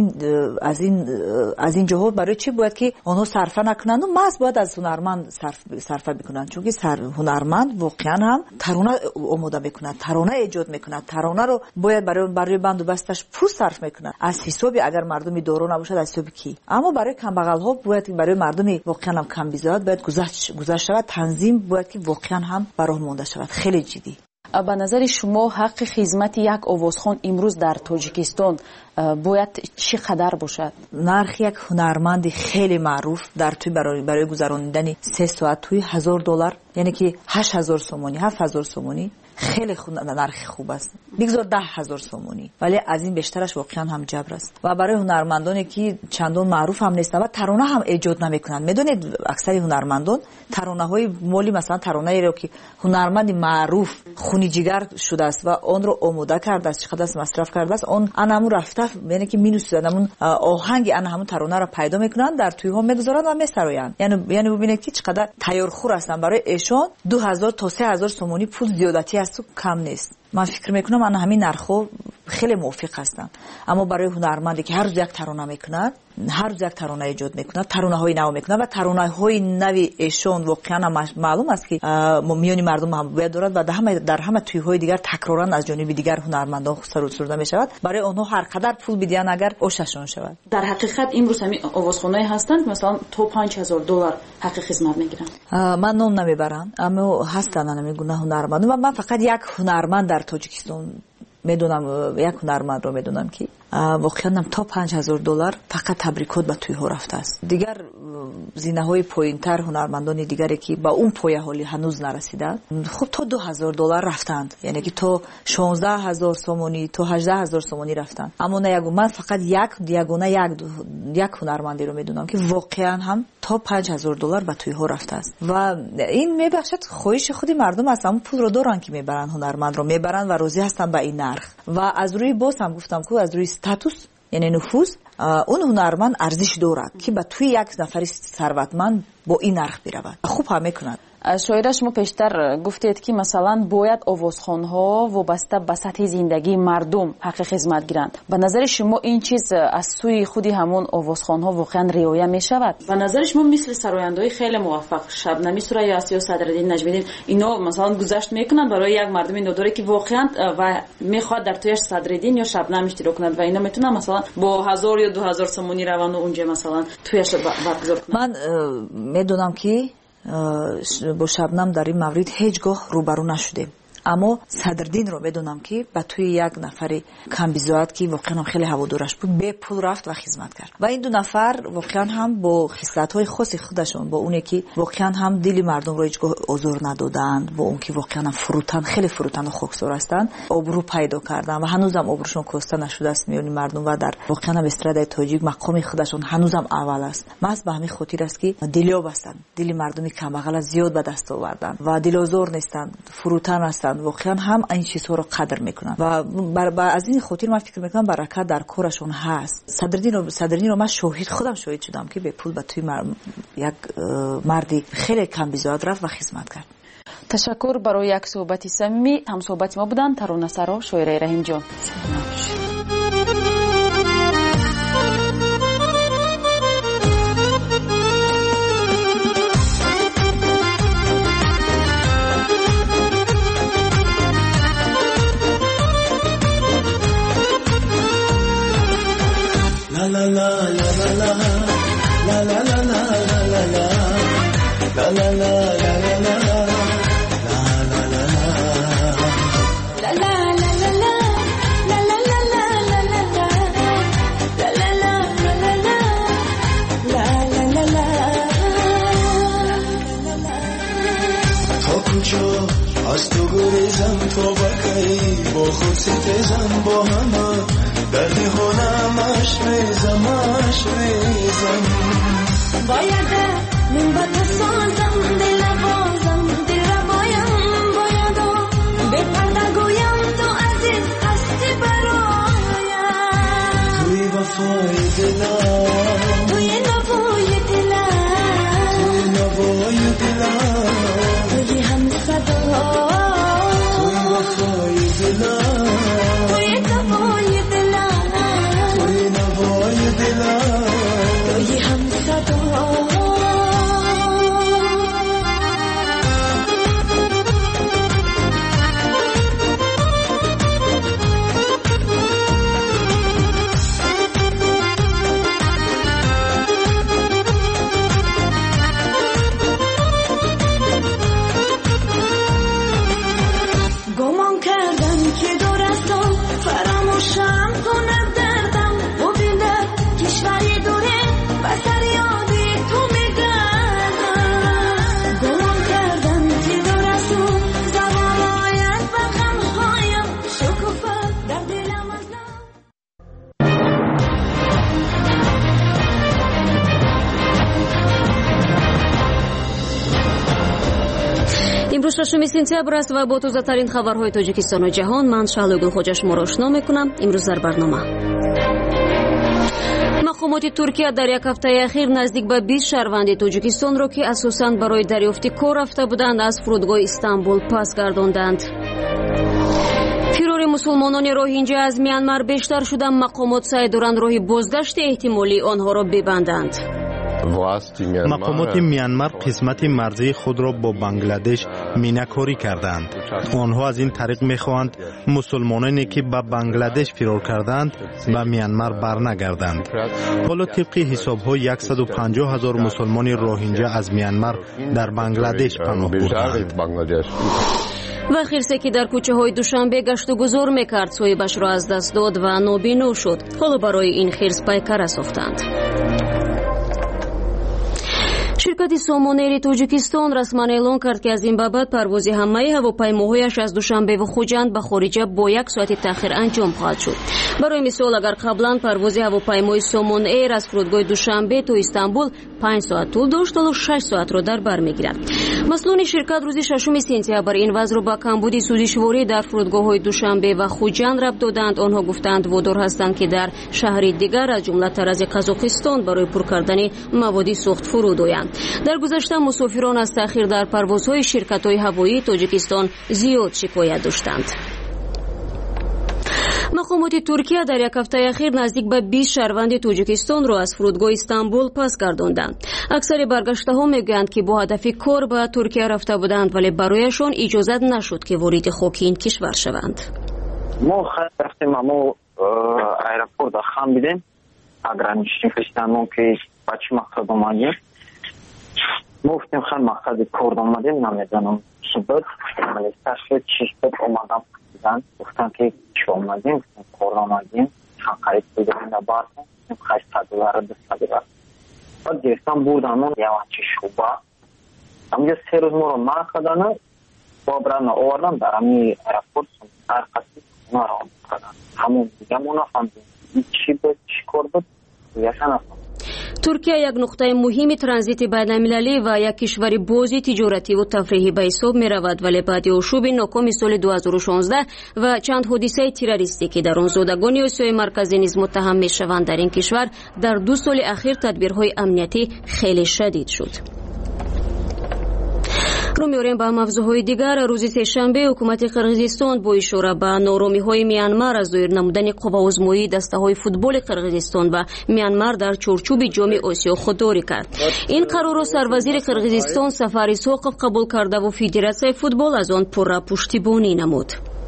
از این جهات برای چی باید که آنها صرفه نکنند و محض باید از هنرمند صرفه بکنند، چون که هنرمند واقعا هم ترانه آماده میکند، ترانه ایجاد میکند، ترانه رو باید برای بند و بستش پول صرف میکند. از حسابی اگر مردمی دارا نباشد از حساب کی؟ اما برای کمبغل ها باید برای مردمی واقعا هم کم بیزاد باید گذشت شود، تنظیم باید که واقعا هم برای مونده شود. خیلی جدی. به نظر شما حق خدمت یک آوازخوان امروز در تاجیکستان باید چقدر باشد؟ نرخ یک هنرمند خیلی معروف در توی برای گذراندن 3 ساعت توی $1000 یعنی که 8000 سومانی 7000 سومانی خیلی نرخ خوب است. بگذار 10000 سومانی، ولی از این بیشترش واقعا هم جبر است. و برای هنرمندانی که چندان معروف هم نیستند و ترانه هم ایجاد نمیکنند، میدونید اکثر هنرمندان ترانه های مولی مثلا ترانه ای رو که هنرمند معروف خونی جگر شده است و آن رو آماده کرده است، چقدر مصرف کرده است، آن انمو رفته یعنی که مینوسه همون آهنگ همون ترانه رو پیدا میکنند، در توی ها میگذارند و میسراین. یعنی ببینید که چقدر تیارخور هستند. برای ایشان 2000 تا 3000 سومانی پول زیادتی است و کم نیست. من فکر میکنم من همین نرخو خیلی موافق هستم. اما برای هنرمندی که هر روز یک ترانه میکند، هر روز یک ترانه ایجاد میکند، ترانه های نو میکند و ترانه های نوی ایشون واقعا معلوم است که میانی مردم محبوبیت دارد و در همه توی های دیگر تکرارا از جانب دیگر هنرمندان سرود میشود. برای آنها هر قدر پول بدهند اگر اوششون شود. در حقیقت امروز همین آوازخوانایی هستند مثلا تو $5000 حق خدمت میگیرن. من نام نمیبرم اما هستند نمیگونه هنرمندان و من فقط یک هنرمند در تاجیکستان میدونم، یک هنرمند رو میدونم که واقعا تا $5000 فقط تبریکات به توی ها رفته است. دیگر زینه های پایینتر هنرمندان دیگری که با اون پایه حالی هنوز نرسیدند خب تا $2000 رفتند، یعنی که تا 16000 سومانی تا 18000 سومانی رفتند. اما نه من فقط یک هنرمندی رو میدونم که واقعا هم تا $5000 به توی ها رفته است و این میبخشد خواهش خودی مردم است. اما پول رو دارن که میبرن، هنرمند رو میبرن و راضی هستن به این نرخ. و از روی باز هم گفتم که از روی استاتوس یعنی نفوذ اون هنرمند ارزش دارد که به توی یک نفر ثروتمند با این نرخ برود. خوب هم میکنند. شاید شما پیشتر گفتید که مثلا باید آوازخوان‌ها وابسته به سطح زندگی مردم حق خدمت گیرند. به نظر شما این چیز از سوی خودی همون آوازخوان‌ها واقعا رعایت می شود؟ به نظر شما مثل سراینده‌های خیلی موفق شبنمی سرایاسی و صدرالدین نجمیدین اینا مثلا گذشت میکنند برای یک مردم ناداری که واقعا و میخواد در تویش صدرالدین یا شبنم اشتراک کند و اینا میتونن مثلا با 1000 یا 2000 سومانی روند و اونجا مثلا تویش برگزار کنند؟ من میدونم که با شبنم در این مورد هیچگاه روبرو نشدیم، اما صدرالدین رو بدونم که به توی یک نفر کم بیزاعت که واقعا خیلی هوادارش بود به پول رفت و خدمت کرد و این دو نفر واقعا هم با خصلت‌های خاص خودشون، با اونی که واقعا هم دل مردم رو هیچگاه آزار ندادند، با اون که واقعا هم خیلی فروتن و خاکسار هستند، آبرو پیدا کردن و هنوزم آبروشون کاسته نشده است میون مردم و در واقعا هم استرادای تاجیک مقام خودشون هنوزم اول است. محض به همین خاطر است که دلیاب هستند، دل مردمی کمبغل زیاد به دست آوردن و دلازار نیستند، فروتن هستند، واقعا هم این چیزها رو قدر میکنن و از این خاطر من فکر میکنم برکت در کارشون هست. صدرالدین رو من خودم شاهد شدم که به پول به توی یک مردی خیلی کم بیزاد رفت و خدمت کرد. تشکر برای یک صحبت صمیمی. هم صحبت ما بودن ترانه سرا شاعره رحیم جان. la la la la la la la la la la la la la از تو گریزم تو بکی با خود ستیزم با همه دردی خونمش ریزم بایده من با تو سازم دل بازم دل بایده به پرده گویم تو عزیز هستی برایم توی وفای دلم توی نفای دلم 6 сентябр аст ва бо тозатарин хабарҳои тоҷикистону ҷаҳон ман Шаҳлӯгул хоҷа шуморо ошно мекунам. имрӯз дар барнома мақомоти Туркия дар як ҳафтаи ахир наздик ба 20 шаҳрванди Тоҷикистонро ки асосан барои дарёфти кор рафта буданд аз фурудгоҳи Истанбул пас гардонданд. фирори мусулмонони роҳинҷа аз Мянмар бештар шуда мақомот саъй доранд роҳи бозгашти эҳтимолӣ онҳоро бибанданд. мақомоти Мянмар қисмати марзии худро бо Бангладеш минакорӣ карданд. онҳо аз ин тариқ мехоҳанд мусулмононе ки ба Бангладеш фирор карданд ба Мянмар барнагарданд. ҳоло тибқи ҳисобҳо 150 000 мусулмони роҳинҷа аз Мянмар дар Бангладеш паноҳ бурданд. ва хирсе ки дар кӯчаҳои Душанбе гашту гузор мекард соҳибашро аз даст дод ва нобино шуд. ҳоло барои ин хирс пайкара сохтанд. ширкати Сомонери Тоҷикистон расман эълон кард ки аз ин ба баъд парвози ҳамаи ҳавопаймоҳояш аз Душанбеву Хуҷанд ба хориҷа бо 1 соати таъхир анҷом хоҳад шуд. барои мисол агар қаблан парвози ҳавопаймои Сомон Эйр аз фурудгоҳи Душанбе то Истанбул 5 соат тӯл дошт, ҳоло 6 соатро дар бар мегирад. масъулони ширкат рӯзи 6 сентябр ин вазъро ба камбуди сӯзишворӣ дар фурудгоҳҳои Душанбе ва Хуҷанд рабт доданд. онҳо гуфтанд водор ҳастанд ки дар шаҳри дигар аз ҷумла тарази Қазоқистон барои пур кардани маводи сӯхт фуруд оянд. дар гузашта мусофирон аз таъхир дар парвозҳои ширкатҳои ҳавоии Тоҷикистон зиёд шикоят доштанд. мақомоти Туркия дар як ҳафтаи ахир наздик ба 20 шаҳрванди Тоҷикистонро аз фурудгоҳи Истанбул пас гардонданд. аксари баргаштаҳо мегӯянд ки бо ҳадафи кор ба Туркия рафта буданд, вале барояшон иҷозат нашуд ки вориди хоки ин кишвар шаванд. мо рафтем мо аэропорт хам бидем ограничение фестиваль ки ба чӣ мақсад омадем. мо гуфтем хай мақсади кор омадем, намедонам чӣ буд, вале саршуд чӣ буд омадам. гуфтам ки чӣ омадем, кор омадем, чанд қариб будем да бартем, $800 $200. баъд гирифтам бурдам явачи шуба. ҳамҷо 3 рӯз моро манъ карданд, бобрана овардам дар ҳамин аэропорт ҳар қасми моро карданд. ҳамон дига мо нафаҳмидем чӣ буд, чӣ кор буд, яша нафаҳмидем. Туркия як нуқтаи муҳими транзити байналмилалӣ ва як кишвари бози тиҷоративу тафриҳӣ ба ҳисоб меравад, вале баъди ошӯби нокоми соли 2016 ва чанд ҳодисаи террористӣ ки дар он зодагони Осиёи марказӣ низ муттаҳам мешаванд дар ин кишвар, дар 2 соли ахир тадбирҳои амниятӣ хеле шадид шуд. рӯ меорем ба мавзӯъҳои дигар. рӯзи сешанбе ҳукумати Қирғизистон бо ишора ба норомиҳои Мянмар аз зоҳир намудани қувваозмоии дастаҳои футболи Қирғизистон ва Мянмар дар чорчӯби ҷоми Осиё худдорӣ кард. ин қарорро сарвазири Қирғизистон Сафар Исоқов қабул кардаву Федератсияи футбол аз он пурра пуштибонӣ намуд.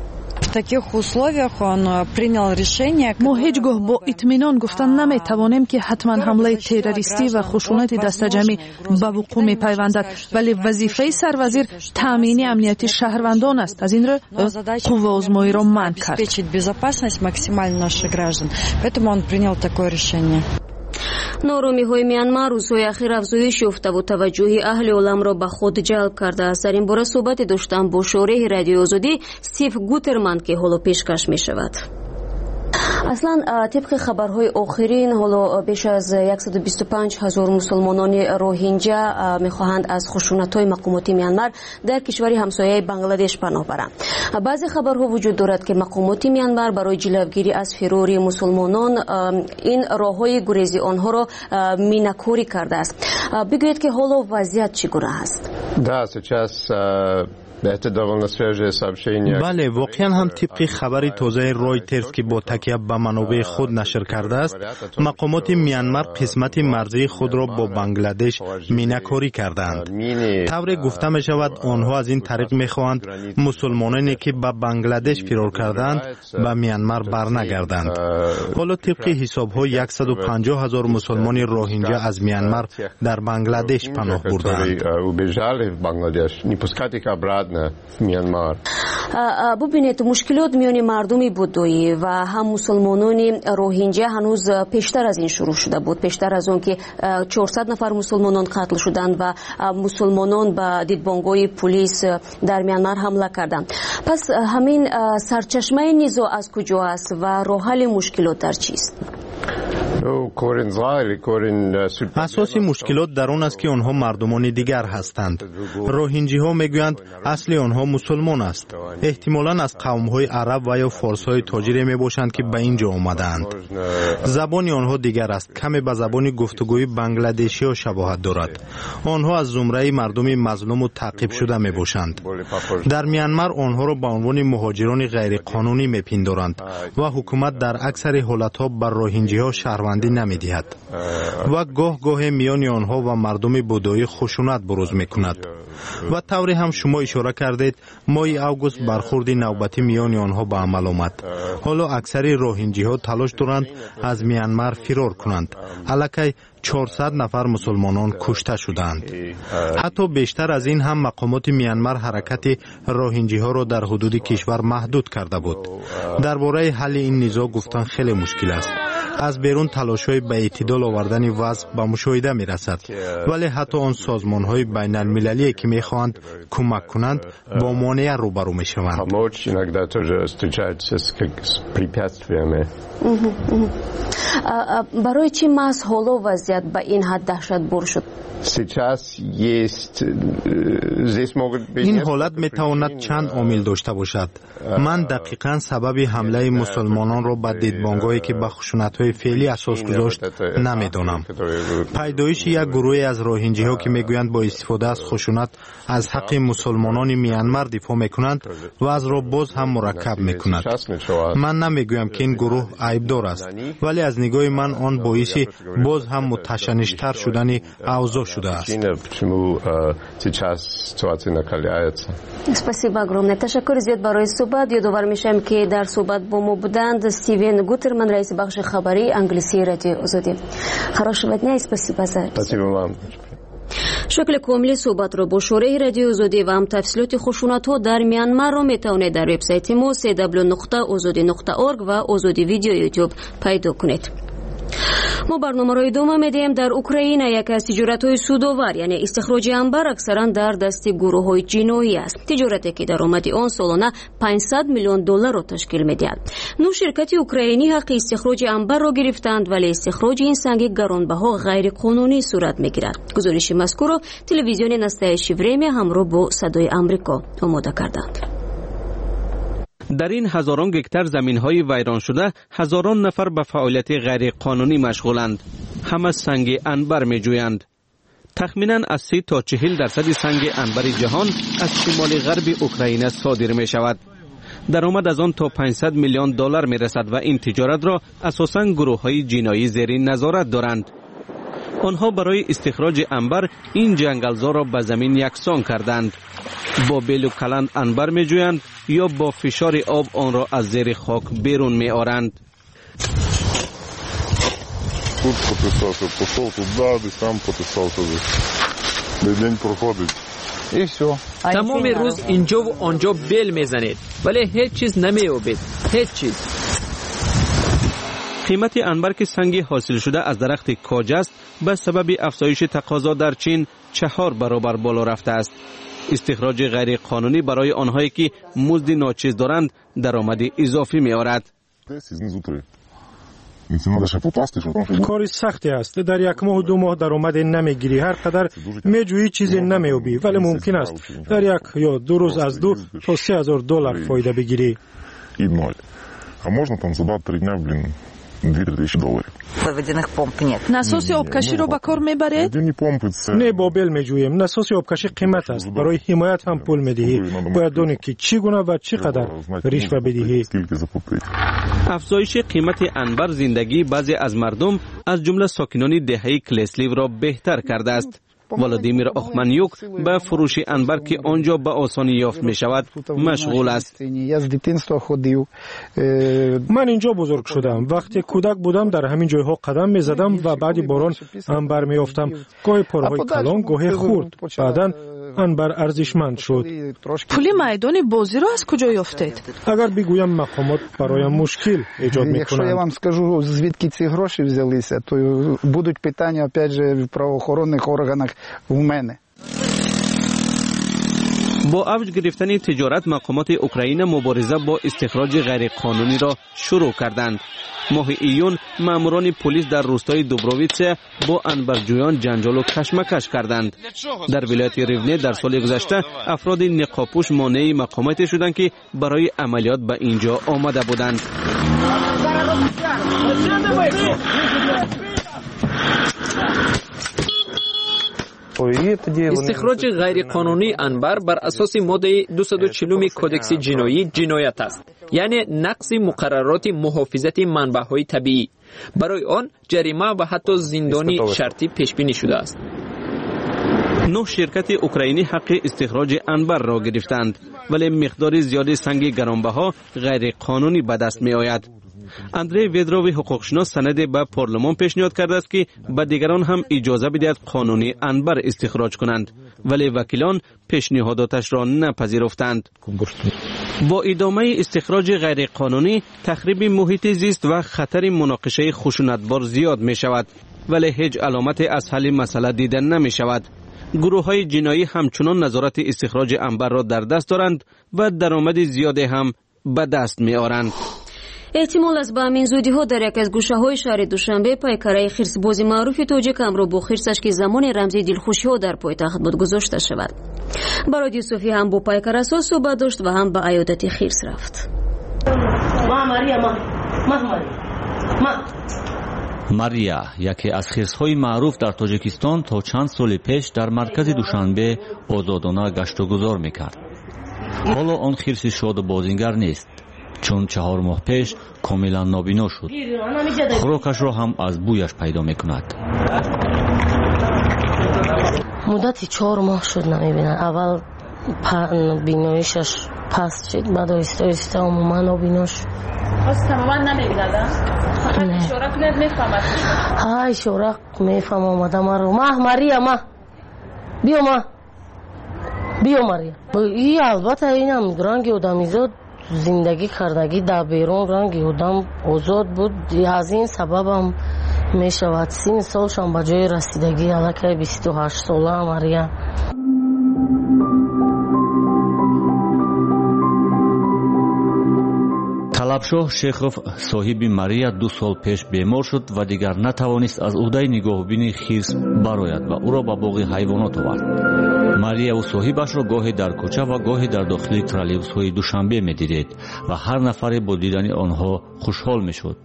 мо ҳеҷ гоҳ бо итминон гуфтан наметавонем ки ҳатман ҳамлаи террористӣ ва хушунати дастаҷамӣ ба вуқӯъ мепайвандад, вале вазифаи сарвазир таъмини амнияти шаҳрвандон аст. аз ин рӯ қувваозмоиро манъ кард. норомиҳои Мянмар рӯзҳои ахир афзоиш ёфтаву таваҷҷӯҳи аҳли оламро ба худ ҷалб кардааст. дар ин бора суҳбате доштам бо шореҳи Радиои Озодӣ Стив Гутерман ки ҳоло пешкаш мешавад. аслан тибқи хабарҳои охирин ҳоло беш аз 125 000 мусулмонони роҳинҷа мехоҳанд аз хушунатҳои мақомоти Мянмар дар кишвари ҳамсояи Бангладеш паноҳ баранд. баъзе хабарҳо вуҷуд дорад ки мақомоти Мянмар барои ҷилавгирӣ аз фирори мусулмонон ин роҳҳои гурези онҳоро минакорӣ кардааст. бигӯед ки ҳоло вазъият чӣ гуна аст? бале, воқеан ҳам тибқи хабари тозаи Reuters ки бо такя ба манобеъи худ нашр кардааст, мақомоти Мянмар қисмати марзии худро бо Бангладеш минакорӣ карданд. тавре гуфта мешавад онҳо аз ин тариқ мехоҳанд мусулмононе ки ба Бангладеш фирор карданд ба Мянмар барнагарданд. ҳоло тибқи ҳисобҳо 150 000 мусулмони роҳинҷа аз Мянмар дар Бангладеш паноҳ бурданд. бубинед, мушкилот миёни мардуми будоӣ ва ҳам мусулмонони роҳинҷа ҳанӯз пештар аз ин шурӯъ шуда буд, пештар аз он ки 400 нафар мусулмонон қатл шуданд ва мусулмонон ба дидбонгоҳи пулис дар Мянмар ҳамла карданд. пас ҳамин сарчашмаи низоъ аз куҷо аст ва роҳ ҳалли мушкилот дар чист? اساس مشکلات در آن است که آنها مردمان دیگر هستند. روهینجی ها میگویند اصل آنها مسلمان است. احتمالاً از قوم های عرب و یا فارس های تاجر می باشند که به اینجا آمدند. زبان آنها دیگر است، کمی به زبان گفتگوی بنگلادشی ها شباهت دارد. آنها از زمره مردم مظلوم و تعقیب شده می باشند. در میانمار آنها را به عنوان مهاجران غیر قانونی میپندارند و حکومت در اکثر حالتها بر روهینجی ها شهروندی نمیدهد و گاه گاه میان آنها و مردم بودایی خشونت بروز میکند. و طوری هم شما اشاره کردید ماه اوگوست برخورد نوبتی میان آنها به عمل آمد. حالا اکثر روهینجی ها تلاش دارند از میانمار فرار کنند. الکی 400 نفر مسلمانان کشته شدند. حتی بیشتر از این هم مقامات میانمار حرکت روهینجی ها را در حدود کشور محدود کرده بود. درباره حل این نزاع گفتن خیلی مشکل است. از بیرون تلاش‌های به اعتدال آوردن وضع به مشاهده می‌رسد، ولی حتی آن سازمان‌های بین المللی که می‌خواهند کمک کنند با مانع روبرو می‌شوند. برای چی محض حالا وضعیت به این حد دهشت‌بار شد؟ این حالت میتواند چند عامل داشته باشد. من دقیقاً سبب حمله مسلمانان را به دیدبانگاهی که به خشونت‌های فعلی اساس گذاشت نمیدانم. پیدایش یک گروه از روهینجی ها که میگویند با استفاده از خشونت از حق مسلمانان میانمار دفاع میکنند و از را باز هم مرکب میکند. من نمیگویم که این گروه عیبدار است، ولی از نگاه من آن باعث باز هم متشنج‌تر شدن اوضاع شده است. Спасибо огромное. تشکر زیاد برای صحبت. یادآور میشم که در صحبت با ما بودند استیون گوترمن، رئیس بخش خبری انگلیسی رادیو آزادی. Хорошего дня и спасибо за. Спасибо вам. شکل کامل صحبت را با شورای رادیو آزادی و هم تفصیلات خشونت‌ها در میانمار را میتوانید در وبسایت ما www.azadi.org و آزادی ویدیو یوتیوب پیدا کنید. ما برنامه را ادامه میدیم. در اوکراین یک از تجارت‌های سودآور یعنی استخراج انبر اکثرا در دست گروه‌های جنایی است. تجارتی که درآمد آن سالانه 500 میلیون دلار را تشکیل می‌دهد. نو شرکت اوکراینی حق استخراج انبر را گرفتند، ولی استخراج این سنگ گرانبها غیر قانونی صورت می‌گیرد. گزارش مذکور را تلویزیون نستایش ورمی همراه با صدای آمریکا آماده کردند. در این هزاران گکتر زمین‌های ویران شده هزاران نفر به فعالیت غیر قانونی مشغولند. همه سنگ انبر می‌جویند. تخمیناً از 30 تا 40% سنگ انبر جهان از شمال غرب اوکراین صادر می‌شود. درآمد از آن تا 500 میلیون دلار می‌رسد و این تجارت را اساساً گروه‌های جنایی زیر نظارت دارند. آنها برای استخراج انبر این جنگلزار را به زمین یکسان کردند. با بیل و کلند انبر می جویند یا با فشار آب آن را از زیر خاک بیرون می آرند. تمام روز اینجا و آنجا بیل می زنید ولی هیچ چیز نمی یابید. هیچ چیز. قیمت انبر که سنگ حاصل شده از درخت کاج است به سبب افزایش تقاضا در چین 4 برابر بالا رفته است. استخراج غیر قانونی برای آنهایی که مزد ناچیز دارند درآمد اضافی می آورد. کاری سختی است. در یک ماه و 2 ماه درآمد نمیگیری. هر قدر میجویی چیزی نمیابی، ولی ممکن است در 1 یا 2 روز از 2 تا 3000 دلار فایده بگیری. насоси обкаширо ба кор мебаред? не бо бел меҷӯем. насоси обкашӣ қимат аст. барои ҳимоят ҳам пул медиҳӣ. бояд донӣ ки чӣ гуна ва чӣ қадар ришва бидиҳӣ. افزایش قیمت انبر زندگی بعضی از مردم از جمله ساکنان دهه کلسلیو را بهتر کرده است. ولادیمیر اخمانیوک به فروش انبر که آنجا به آسانی یافت می شود مشغول است. من اینجا بزرگ شدم. وقتی کودک بودم در همین جایها قدم می زدم و بعد باران انبر می یافتم. گاهی پاره‌های کلان، گاهی خرد. بعداً انبر ارزشمند شد. پول میدان بازی رو از کجا یافتید؟ اگر بگویم مقامات برایم مشکل ایجاد میکنند. Якщо я вам скажу, звідки ці гроші взялися, то будуть питання опять же в правоохоронних органах в мене. با اوج گرفتن تجارت مقامات اوکراین مبارزه با استخراج غیرقانونی را شروع کردند. ماه ایون ماموران پلیس در روستای دوبروویتس با انبرجویان جنجال و کشمکش کردند. در ولایت ریونه در سال گذشته افراد نقابپوش مانع مقامات شدند که برای عملیات به اینجا آمده بودند. استخراج غیرقانونی انبر بر اساس ماده 240 کودکس جنایی جنایت است، یعنی نقض مقررات محافظت منبع‌های طبیعی. برای آن جریمه و حتی زندانی شرطی پیش بینی شده است. 9 شرکت اوکراینی حق استخراج انبر را گرفتند، ولی مقدار زیاد سنگ گرانبها غیر قانونی به دست می آید. اندری ویدرووی حقوقشناس سند به پارلمان پیشنهاد کرده است که به دیگران هم اجازه بدهد قانونی انبر استخراج کنند، ولی وکیلان پیشنهاداتش را نپذیرفتند. با ادامه استخراج غیر قانونی تخریب محیط زیست و خطر مناقشه خشونتبار زیاد می شود، ولی هیچ علامت از حل مسئله دیده نمی شود. گروه های جنایی همچنان نظارت استخراج انبر را در دست دارند و درآمد زیادی هم به دست می آورند. احتمال است به همین زودی ها در یک از گوشه های شهر دوشنبه پیکره خرس‌بازی معروف تاجیک امرو با خرسش که زمان رمزی دلخوشی ها در پایتخت بود گذاشته شود. برادی صوفی هم با پیکره ساز صحبت داشت و هم به عیادت خرس رفت. ماریا یکی از خرس‌های معروف در تاجیکستان تا چند سال پیش در مرکز دوشنبه آزادانه گشت و گذار میکرد. حالا آن خرس شاد و بازینگر نیست، چون 4 ماه پیش کاملا نابینا شد. خوراکش را هم از بویش پیدا میکند. مدتی 4 ماه شد نمیبیند. اول بیناییشش پس شد، بعد آهسته عموما نابینا شد. تماما نمیبیند؟ فقط شورق نمیفهمد. های شورق میفهم آمده مرا. ماریا بیا ماریا. این البته این هم رنگ آدمیزاد زندگی کردگی در بیرون رنگ آدم آزاد بود. از این سبب هم می شود 30 سالشان به جای رسیدگی الکی 28 ساله ماریا. طلبشاه شیخوف صاحب ماریا 2 سال پیش بیمار شد و دیگر نتوانست از عهده نگاهبینی خرس برآید و او را به باغ حیوانات آورد. ماریا و صاحبش را گاهی در کوچه و گاهی در داخل ترالیبوس‌های دوشنبه می‌دید و هر نفر با دیدن آنها خوشحال می‌شد.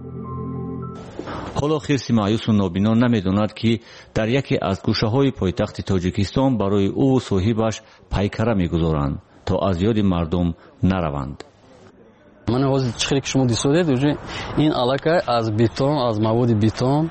حالا خرس مایوس و نابینا نمی‌داند که در یکی از گوشه‌های پایتخت تاجیکستان برای او و صاحبش پیکره می‌گذارند تا از یاد مردم نروند. من حاضر چخیری که شما دیسودید وجه این علاقه از بیتون، از مواد بیتون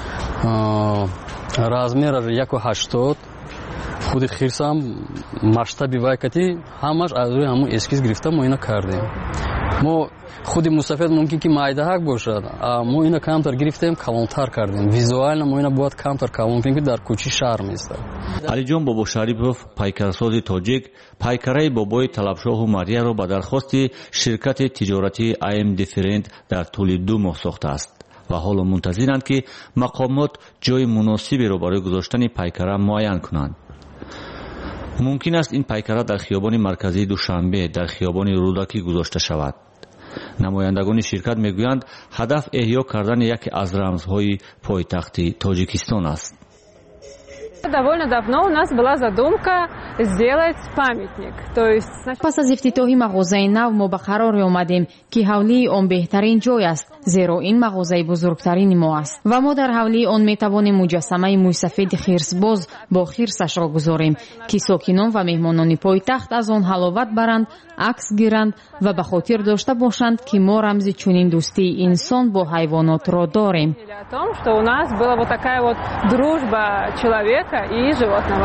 размер 1.80 خود خرس هم масштаби вайкати همش از روی همون اسکیز گرفته ما اینا کردیم. ما خود مسافت ممکن که майдаҳак бошад, ما اینا کمتر گرفتیم کلانتر کردیم. ویزوال ما اینا باید کمتر کلان کنیم که در کوچه شهر میسته. علیجان بابا شریفов پیکرساز تاجیک پیکره بابای طلبشاه و ماریا را به درخواست شرکت تجارتی ایم دیفرنت در طول 2 ماه ساخته است و حالا منتظرند که مقامات جای مناسبی را برای گذاشتن پیکره معین کنند. ممکن است این پیکره در خیابان مرکزی دوشنبه در خیابان رودکی گذاشته شود. نمایندگان شرکت میگویند هدف احیا کردن یکی از رمزهای پایتخت تاجیکستان است. Довольно давно у нас была задумка сделать памятник. То есть пас аз ифтитоҳи мағозаи нав мо ба қароре омадем ки ҳавлии он беҳтарин ҷой аст, зеро ин мағозаи бузургтарини мо аст ва мо дар ҳавлии он метавонем муҷассамаи мӯйсафеди хирсбоз бо хирсашро гузорем ки сокинон ва меҳмонони пойтахт аз он ҳаловат баранд, акс гиранд ва ба хотир дошта бошанд ки мо рамзи чунин дӯстии инсон бо ҳайвонотро дорем. О том, что у нас была вот такая вот дружба человека и животного.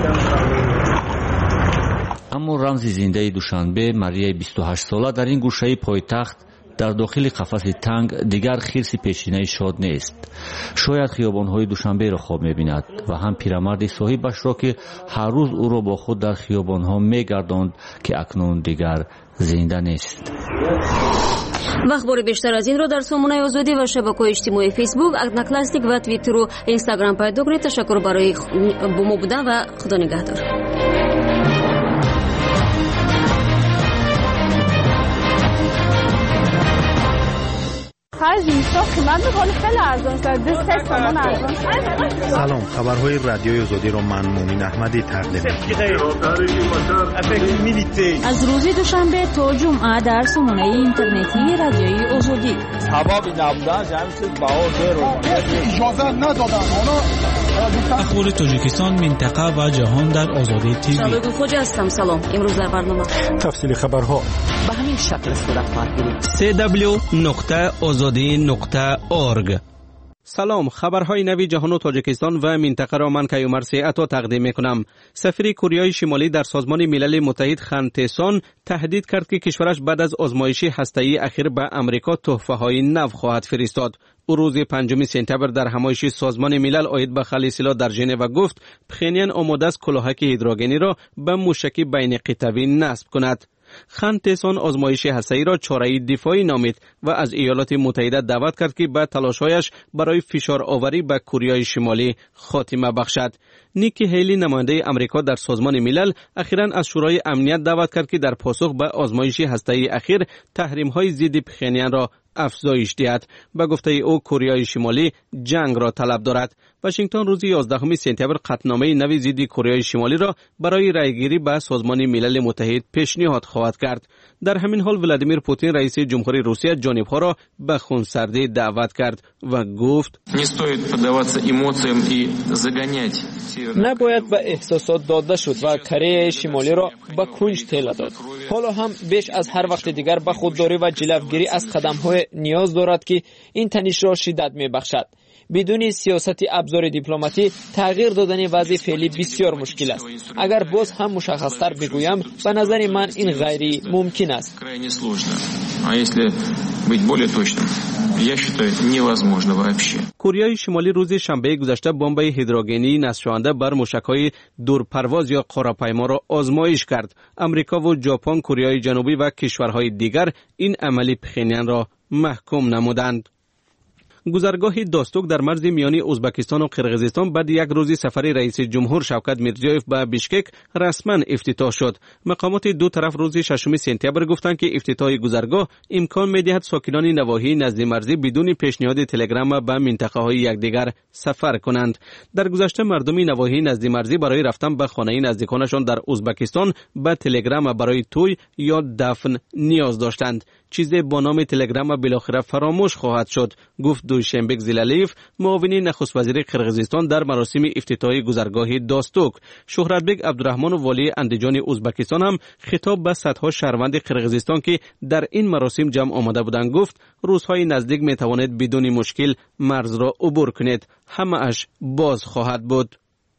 اما رمز زنده دوشنبه ماریا 28 ساله در این گوشه پایتخت در داخل قفس تنگ دیگر خرس پیشینه شاد نیست. شاید خیابان‌های دوشنبه را خواب می‌بیند و هم پیرمرد صاحبش را که هر روز او را با خود در خیابان‌ها می‌گرداند که اکنون دیگر زنده نیست. و اخبار بیشتر از این رو در سامانه آزادی و شبکه‌های اجتماعی فیسبوک، اگناکلاستیک و توییتر و اینستاگرام پیدا کنید. تشکر برای با ما بودن و خدا نگهدار. آخر جنسا قیمت میکنه خیلی ارزان شد. 3 تومان ارزان شد. سلام، خبرهای رادیوی آزادی را من مومین احمدی تقدیم می‌کنم. از روز دوشنبه تا جمعه در سامانه اینترنتی رادیوی آزادی. سبب نبودن جمعیت بهادر رو اجازه ندادن. اخبار تاجیکستان، منطقه و جهان در آزادی تیوی. شباب خوش هستم. سلام. امروز در برنامه تفصیل خبرها به همین شکل صورت خواهد گرفت. www.azadi.org. سلام، خبرهای نوی جهان و تاجیکستان و منطقه را من کیومر عطا تقدیم میکنم. سفیر کره شمالی در سازمان ملل متحد خان تسون تهدید کرد که کشورش بعد از آزمایش هسته‌ای اخیر به امریکا تحفه‌های نو خواهد فرستاد. او روز 5 سپتامبر در همایش سازمان ملل عاید به خلی سلاح در ژنو گفت پخینیان آماده است کلاهک هیدروژنی را به موشک بین قطبی نصب کند. خان تسون آزمایش هسته‌ای را چاره دفاعی نامید و از ایالات متحده دعوت کرد که به تلاش‌هایش برای فشار آوری به کره شمالی خاتمه بخشد. نیکی هیلی نماینده امریکا در سازمان ملل اخیراً از شورای امنیت دعوت کرد که در پاسخ به آزمایش هسته‌ای اخیر تحریم‌های ضد پخینیان را افزایش دهد. به گفته او کره شمالی جنگ را طلب دارد. واشنگتن روز 11 سپتامبر قطعنامه نوی ضد کره شمالی را برای رایگیری به سازمان ملل متحد پیشنهاد خواهد کرد. در همین حال ولادیمیر پوتین رئیس جمهوری روسیه جانبها را به خونسردی دعوت کرد و گفت نباید به احساسات داده شد و کره شمالی را به کنج تله داد. حالا هم بیش از هر وقت دیگر به خودداری و جلوگیری از قدم‌های نیاز دارد که این تنش را شدت می‌بخشد. بدون سیاست ابزار دیپلماتی تغییر دادن وضع فعلی بسیار مشکل است. اگر باز هم مشخص‌تر بگویم به نظر من این غیر ممکن است. کره شمالی روز شنبه گذشته بمب هیدروژنی نصب‌شونده بر موشک‌های دورپرواز یا قاره‌پیما را آزمایش کرد. امریکا و ژاپن، کره جنوبی و کشورهای دیگر این عملی پخینیان را محکوم نمودند. گذرگاه داستوک در مرز میانی ازبکستان و قرقیزستان بعد یک روز سفر رئیس جمهور شوکت میرزیویف به بیشکک رسما افتتاح شد. مقامات دو طرف روز 6 سپتامبر گفتند که افتتاح گذرگاه امکان می‌دهد ساکنان نواحی نزد مرزی بدون پیشنهاد تلگرام به منطقه‌های یکدیگر سفر کنند. در گذشته مردم نواحی نزد مرزی برای رفتن به خانه نزدیکانشان در ازبکستان به تلگرام برای توی یا دفن نیاز داشتند. چیزی با نام تلگرام بالاخره فراموش خواهد شد، گفت دوشنبه زلالیف، معاون نخست وزیر قرقیزستان در مراسم افتتاح گذرگاه داستوک. شهرتبگ عبدالرحمن والی اندیجان ازبکستان هم خطاب به صدها شهروند قرقیزستان که در این مراسم جمع آمده بودند گفت روزهای نزدیک می توانید بدون مشکل مرز را عبور کنید، همه اش باز خواهد بود.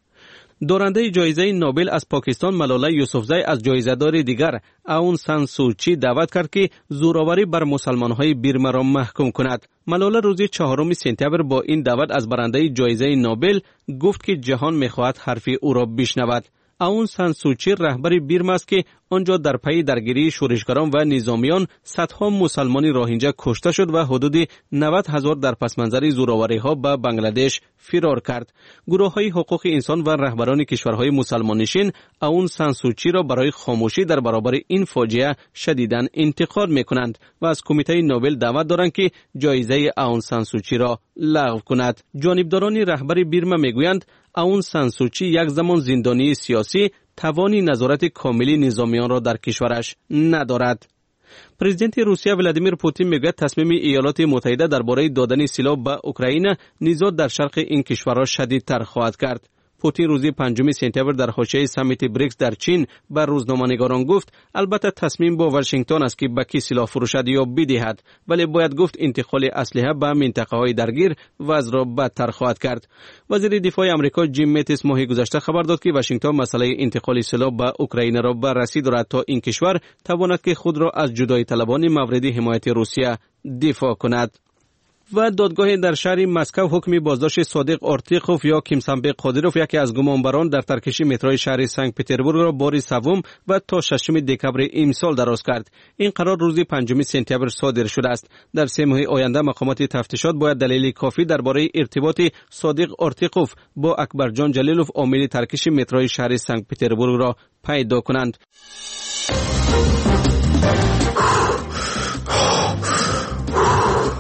دارنده جایزه نوبل از پاکستان ملاله یوسفزی از جایزه‌دار دیگر اون سان سوچی دعوت کرد که زورآوری بر مسلمان‌های برما را محکوم کند. ملاله روز 4 سپتامبر با این دعوت از برنده جایزه نوبل گفت که جهان می‌خواهد حرف او را بشنود. اون سان سوچی رهبر برما است که آنجا در پی درگیری شورشگران و نظامیان صدها مسلمانی روهینجا کشته شد و حدود 90,000 در پسمنظر زورآوری‌ها به بنگلادش فرار کرد. گروه‌های حقوق انسان و رهبران کشورهای مسلمان نشین اون سان سوچی را برای خاموشی در برابر این فاجعه شدیداً انتقاد می‌کنند و از کمیته نوبل دعوت دارند که جایزه اون سان سوچی را لغو کند. جانبداران رهبر برما میگویند اون سان سوچی یک زمان زندانی سیاسی توانی نظارت کاملی نظامیان را در کشورش ندارد. پرزیدنت روسیه ولادیمیر پوتین میگوید تصمیم ایالات متحده درباره دادن سلاح به اوکراین نزاع در شرق این کشور را شدیدتر خواهد کرد. پوتین روز 5 سپتامبر در حاشیه سمیت بریکس در چین بر روزنامه‌نگاران گفت البته تصمیم با واشنگتن است که به کی سلاح فروشد یا بدهد، ولی باید گفت انتقال اسلحه به منطقه‌های درگیر وضع را بدتر خواهد کرد. وزیر دفاع آمریکا جیم ماتیس ماه گذشته خبر داد که واشنگتن مسئله انتقال سلاح به اوکراین را بررسی دارد تا این کشور تواند که خود را از جدایی طلبان مورد حمایت روسیه دفاع کند. و دادگاه در شهر مسکو حکم بازداشت صادق آرتیخوف یا کیمسانبه قادیروف یکی از گمانبران در ترکش متروی شهر سنت پترزبورگ را بار سوم و تا 6 دکامبر امسال دراز کرد. این قرار روز 5 سپتامبر صادر شده است. در 3 ماه آینده مقامات تفتیشات باید دلیل کافی درباره ارتباط صادق آرتیخوف با اکبرجان جلیلوف عامل ترکش متروی شهر سنت پترزبورگ را پیدا کنند.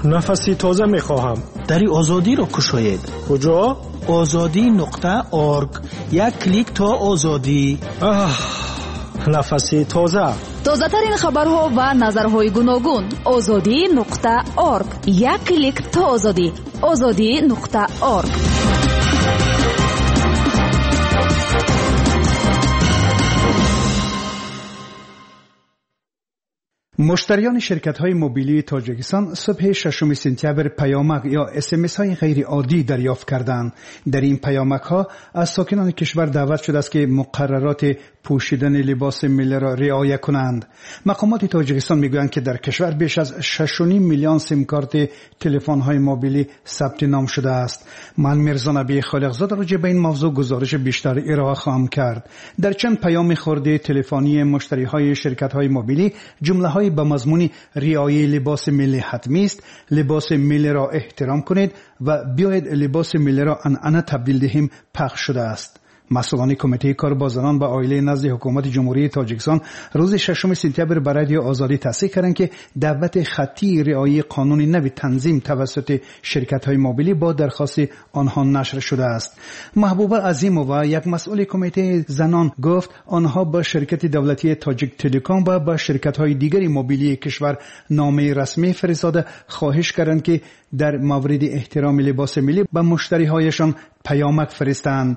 نفسی تازه میخواهم. دری آزادی را کشاید. کجا؟ azadi.org. یک کلیک تا آزادی. نفسی تازه. تازه ترین خبرها و نظرهای گوناگون. azadi.org. یک کلیک تا آزادی. azadi.org. مشتریان شرکت‌های موبیلی تاجیکستان صبح 6 سپتامبر پیامک یا اس‌ام‌اس‌های غیر عادی دریافت کردند. در این پیامک‌ها از ساکنان کشور دعوت شده است که مقررات پوشیدن لباس ملی را رعایت کنند. مقامات تاجیکستان میگویند که در کشور بیش از 6.5 میلیون سیم کارت تلفن‌های موبیلی ثبت نام شده است. من میرزا نبی خالقزاده راجع به این موضوع گزارش بیشتر ارائه خواهم کرد. در چند پیام خورده تلفنی مشتری‌های شرکت‌های موبیلی جمله‌های به مضمون رعایت لباس ملی حتمی است، لباس ملی را احترام کنید و بیایید لباس ملی را عنعنه تبدیل دهیم پخش شده است. مسئولان کمیته کاربازان و عائله نزد حکومت جمهوری تاجیکستان روز 6 سپتامبر به رادیو آزادی تصریح کردند که دعوت خطی رعایت قانون نو تنظیم توسط شرکت‌های موبیلی با درخواست آنها نشر شده است. محبوبه عظیمووا یک مسئول کمیته زنان گفت آنها با شرکت دولتی تاجیک تلکام و با شرکت‌های دیگری موبیلی کشور نامه رسمی فرستاده خواهش کردند که در مورد احترام لباس ملی به مشتری‌هایشان پیامک فرستند.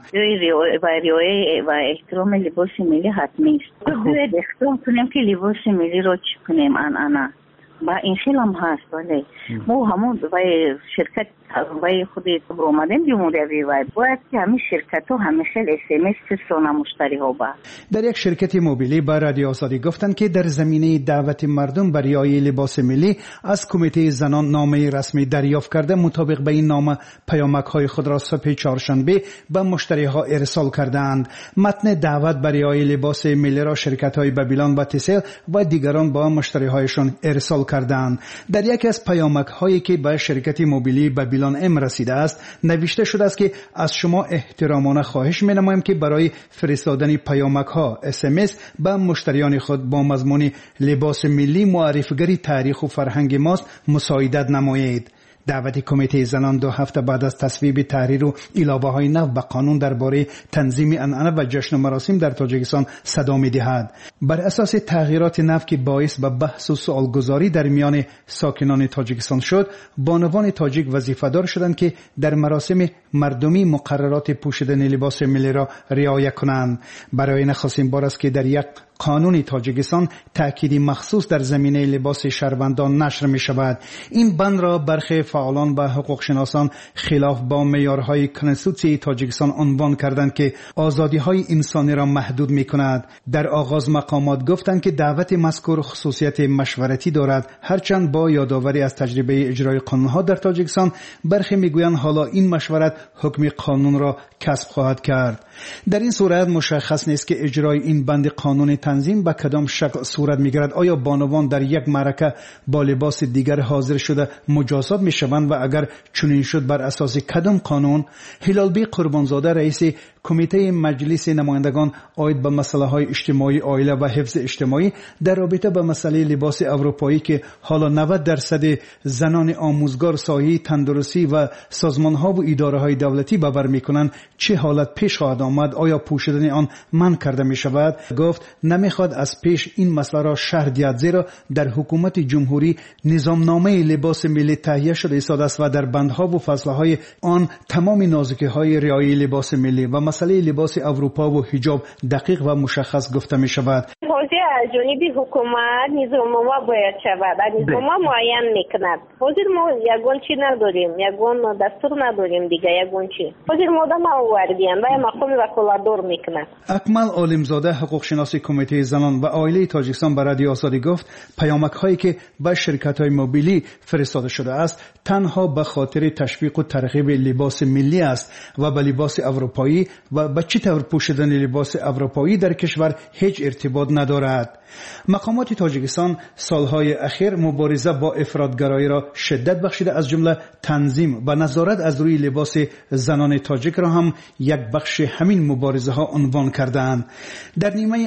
رعایت و احترام لباس ملی حتمی است. باید احترام کنیم که لباس ملی را چی کنیم عنعنه. با این خیلی هم هست ولی ما همون شرکت خود برآمدیم جمهوری باید که همین شرکت ها همیشه SMS فرستانه مشتری ها با. در یک شرکت موبیلی با رادیو آزادی گفتند که در زمینه دعوت مردم برای رعایت لباس ملی از کمیته زنان نامه رسمی دریافت کرده. مطابق به این نامه پیامک های خود را صبح چهارشنبه به مشتری ها ارسال کردند. متن دعوت برای رعایت لباس ملی را شرکت های بابیلان و تسل و دیگران با مشتری هایشان ارسال کردند. در یکی از پیامک هایی که به شرکت موبیلی بابیلان ام رسیده است نوشته شده است که از شما احترامانه خواهش می‌نمایم که برای فرستادن پیامک ها SMS به مشتریان خود با مضمون لباس ملی معرفی‌گری تاریخ و فرهنگ ماست مساعدت نمایید. دعوت کمیته زنان 2 هفته بعد از تصویب تحریر و علاوه‌های نو به قانون درباره تنظیم عنعنه و جشن و مراسم در تاجیکستان صدا می‌دهد. بر اساس تغییرات نو که باعث به بحث و سوالگذاری در میان ساکنان تاجیکستان شد، بانوان تاجیک وظیفه‌دار شدند که در مراسم مردمی مقررات پوشیدن لباس ملی را رعایت کنند. برای نخستین بار است که در یک قانون تاجیکستان تأکیدی مخصوص در زمینه لباس شهروندان نشر می شود. این بند را برخی فعالان و حقوق شناسان خلاف با معیارهای کنستیتوسیون تاجیکستان عنوان کردند که آزادی‌های انسانی را محدود می کند. در آغاز مقامات گفتند که دعوت مذکور خصوصیت مشورتی دارد، هرچند با یادآوری از تجربه اجرای قانون‌ها در تاجیکستان برخی میگویند حالا این مشورت حکم قانون را کسب خواهد کرد. در این صورت مشخص نیست که اجرای این بند قانون تنظیم به کدام شکل صورت میگیرد. آیا بانوان در یک معرکه با لباس دیگر حاضر شده مجازات میشوند و اگر چنین شد بر اساس کدام قانون؟ هلالبی قربانزاده رئیس کمیته مجلس نمایندگان عاید به مسائل اجتماعی عائله و حفظ اجتماعی در رابطه با مسئله لباس اروپایی که حالا 90% زنان آموزگار ساحه تندرستی و سازمان‌ها و اداره‌های دولتی باور می‌کنند چه حالت پیش خواهد آمد؟ آیا پوشیدن آن منع کرده می‌شود؟ گفت نمی‌خواد از پیش این مسئله را شرح دهد، زیرا در حکومت جمهوری نظامنامه لباس ملی تهیه شده است و در بندها و فصل‌های آن تمام نازکی‌های رعایت لباس ملی و مسئله لباس اروپا و حجاب دقیق و مشخص گفته می‌شود. حاضر از جانب حکومت نظامنامه باید شود، نظامنامه معین می‌کند. حاضر ما یگان چی نداریم، یگان دستور نداریم دیگه، یگان چی حاضر مادام آوردیم و مقام وکالتدار می‌کند. اکمل عالمزاده حقوق شناس کمیته زنان و عائله تاجیکستان به رادیو آزادی گفت پیامک‌هایی که به شرکت‌های موبیلی فرستاده شده است تنها به خاطر تشویق و ترغیب لباس ملی است و به لباس اروپایی و به چه طور پوشیدن لباس اروپایی در کشور هیچ ارتباط ندارد. مقامات تاجیکستان سالهای اخیر مبارزه با افراطگرایی را شدت بخشیده، از جمله تنظیم و نظارت از روی لباس زنان تاجیک را هم یک بخش همین مبارزه ها عنوان کردند. در نیمه اول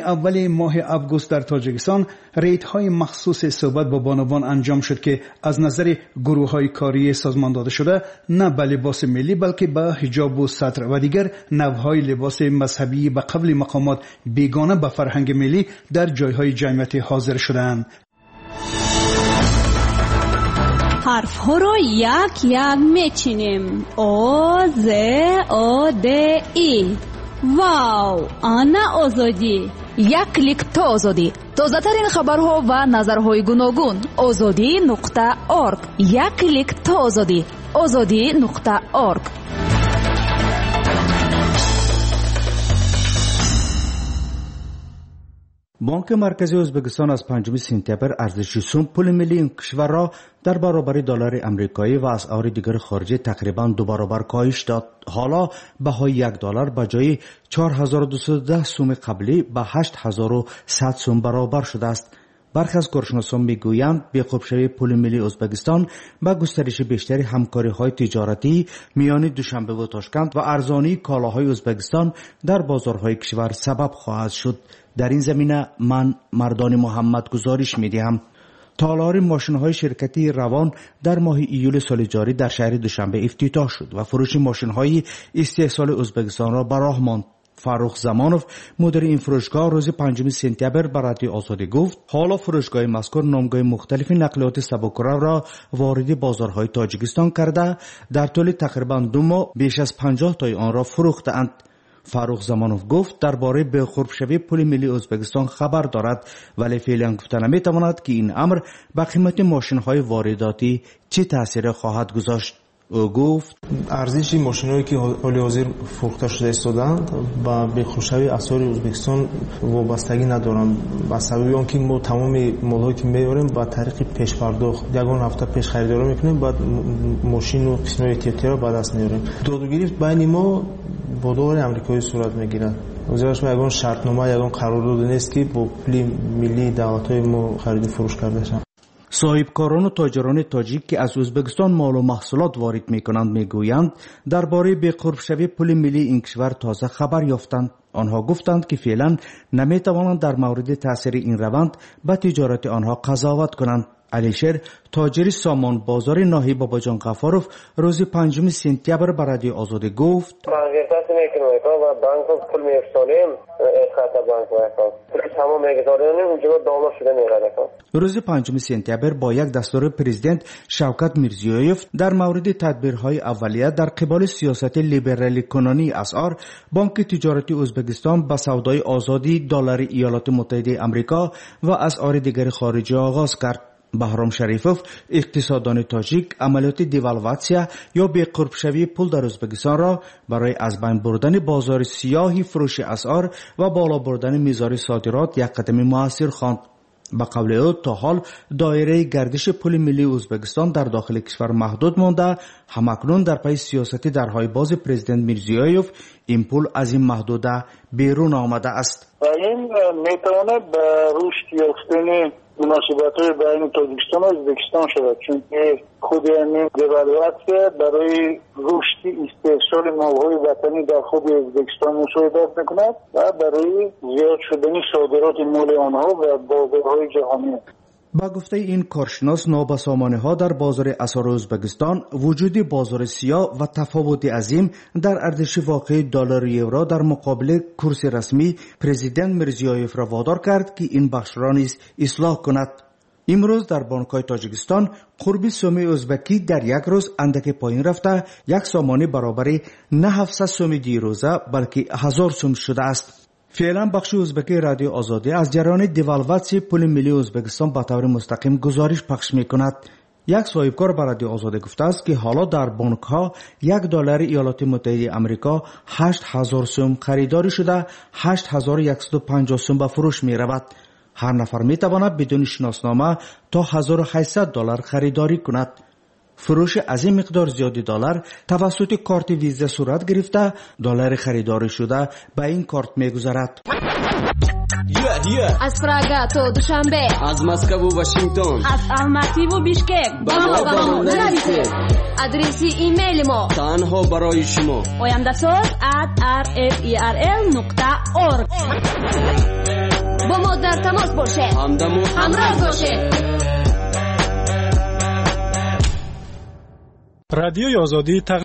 ماه آگوست در تاجیکستان ریدهای مخصوص صحبت با بانوان انجام شد که از نظر گروه‌های کاری سازمان داده شده نه به لباس ملی بلکه به حجاب و ستر و دیگر نوع‌های لباس مذهبی به قبل مقامات بیگانه به فرهنگ ملی در جایهای جمعیت حاضر شدند. حرف ها رو یک یک میچینیم. او ز او د ای. واو، آنا آزادی. یک کلیک تا آزادی. تازه ترین خبرها و نظرهای گوناگون. azadi.org. یک کلیک تا آزادی. azadi.org. بانک مرکزی ازبکستان از 5 سپتامبر ارزش سوم پول ملی این کشور را در برابر دلار آمریکایی و اسعار دیگر خارجی تقریباً 2 برابر کاهش داد. حالا بهای $1 به جای 4210 سوم قبلی به 8100 سوم برابر شده است. برخی از کارشناسان میگویند بی‌قرب‌شوی پول ملی ازبکستان با گسترش بیشتری همکاری‌های تجارتی میان دوشنبه و تاشکند و ارزانی کالاهای ازبکستان در بازارهای کشور سبب خواهد شد. در این زمینه من مردان محمد گزارش می‌دهم. تالار ماشین‌های شرکتی روان در ماه ایول سال جاری در شهر دوشنبه افتتاح شد و فروش ماشین‌های استحصال ازبکستان را به راه ماند. فاروق زمانوف مدیر این فروشگاه روز 5 سپتامبر به رادیو آزادی گفت حالا فروشگاه مذکور نامگاه مختلف نقلیات سبک‌رو را وارد بازارهای تاجیکستان کرده در طول تقریباً 2 ماه بیش از 50 تای آن را فروختند. فاروق زمانوف گفت درباره بی‌قرب‌شوی پول ملی ازبکستان خبر دارد ولی فعلا گفته نمی‌تواند که این امر به قیمت ماشین‌های وارداتی چه تأثیر خواهد گذاشت. او گفت ارزش ماشینایی که حال حاضر فروخته شده ایستادند با بی‌قرب‌شوی اسعار ازبکستان وابستگی ندارند. با سبب آنکه ما تمام مال‌هایی که می‌آوریم با طریق پیش پرداخت یگان هفته پیش خریداری می‌کنیم، بعد ماشین و قسمت احتیاطی را به دست می‌آوریم. دادگیری بین ما با دلار آمریکایی صورت می‌گیرد. وزارت ما یگان شرطنامه یگان قرارداد نیست که با پول ملی دولت‌های ما خرید و فروش کرده شود. صاحبکاران و تاجران تاجیک که از ازبکستان مال و محصولات وارد می‌کنند میگویند درباره بی‌قرب‌شوی پول ملی این کشور تازه خبر یافتند. آنها گفتند که فعلا نمی‌توانند در مورد تاثیر این روند به تجارت آنها قضاوت کنند. علیشیر تاجر سامان بازار ناحیه باباجان غفاروف روز 5 سپتامبر به رادیو آزادی گفت و بانک پول می‌افزاییم خاطر بانک و تمام می‌گذاریم اونجا دلار شده می‌رده. روز 5 سپتامبر با یک دستور پرزیدنت شوکت میرزیویف در مورد تدبیرهای اولیه در قبال سیاست لیبرالی کنانی اسعار بانک تجارتی ازبکستان به سودای آزادی دلار ایالات متحده آمریکا و اسعار دیگر خارجی آغاز کرد. بهرام شریفوف اقتصاددان تاجیک عملیات دیوالواسیا یا بی‌قرب‌شوی پول در ازبکستان را برای از بین بردن بازار سیاهی فروش اسعار و بالا بردن میزان صادرات یک قدم موثر خواند. به قول او تا حال دایره گردش پول ملی ازبکستان در داخل کشور محدود مانده، همکنون در پی سیاست درهای باز پرزیدنت میرزیویف این پول از این محدوده بیرون آمده است. این میتواند به رشد یافتن مناسبت‌های بین تاجیکستان و ازبکستان شود، چون خود این دیوالواسیا برای رشد استحصال نوهای وطنی در خود ازبکستان مساعدت میکند و برای زیاد شدن صادرات مال آنها و بازارهای جهانی. با گفته این کارشناس نابسامانی‌ها در بازار اسعار ازبکستان وجود بازار سیاه و تفاوت عظیم در ارزش واقعی دلار یورو در مقابل کورس رسمی پرزیدنت میرزیویف را وادار کرد که این بخش را نیز اصلاح کند. امروز در بانک‌های تاجیکستان قرب سوم ازبکی در یک روز اندک پایین رفته یک سامانه برابر نه 700 سوم دیروزه بلکه 1000 سوم شده است. فعلا بخش ازبکی رادیو آزادی از جریان دیوالواسیای پول ملی ازبکستان به طور مستقیم گزارش پخش می‌کند. یک صاحبکار به رادیو آزادی گفته است که حالا در بانک‌ها $1 ایالات متحده آمریکا 8000 سوم خریداری شده 8150 سوم به فروش می‌رود. هر نفر می‌تواند بدون شناسنامه تا $1800 خریداری کند. فروش از این مقدار زیادی دلار توسط کارت ویزا صورت گرفته دلار خریداری شده به این کارت می‌گذرد. از پراگا تا دوشنبه، از مسکو و واشنگتن، از الماتی و بیشکک با ما نویسید. آدرس ایمیل ما تنها برای شما oyamdasor@rferl.org. با ما در تماس باشید. همراه باشید. رادیوی آزادی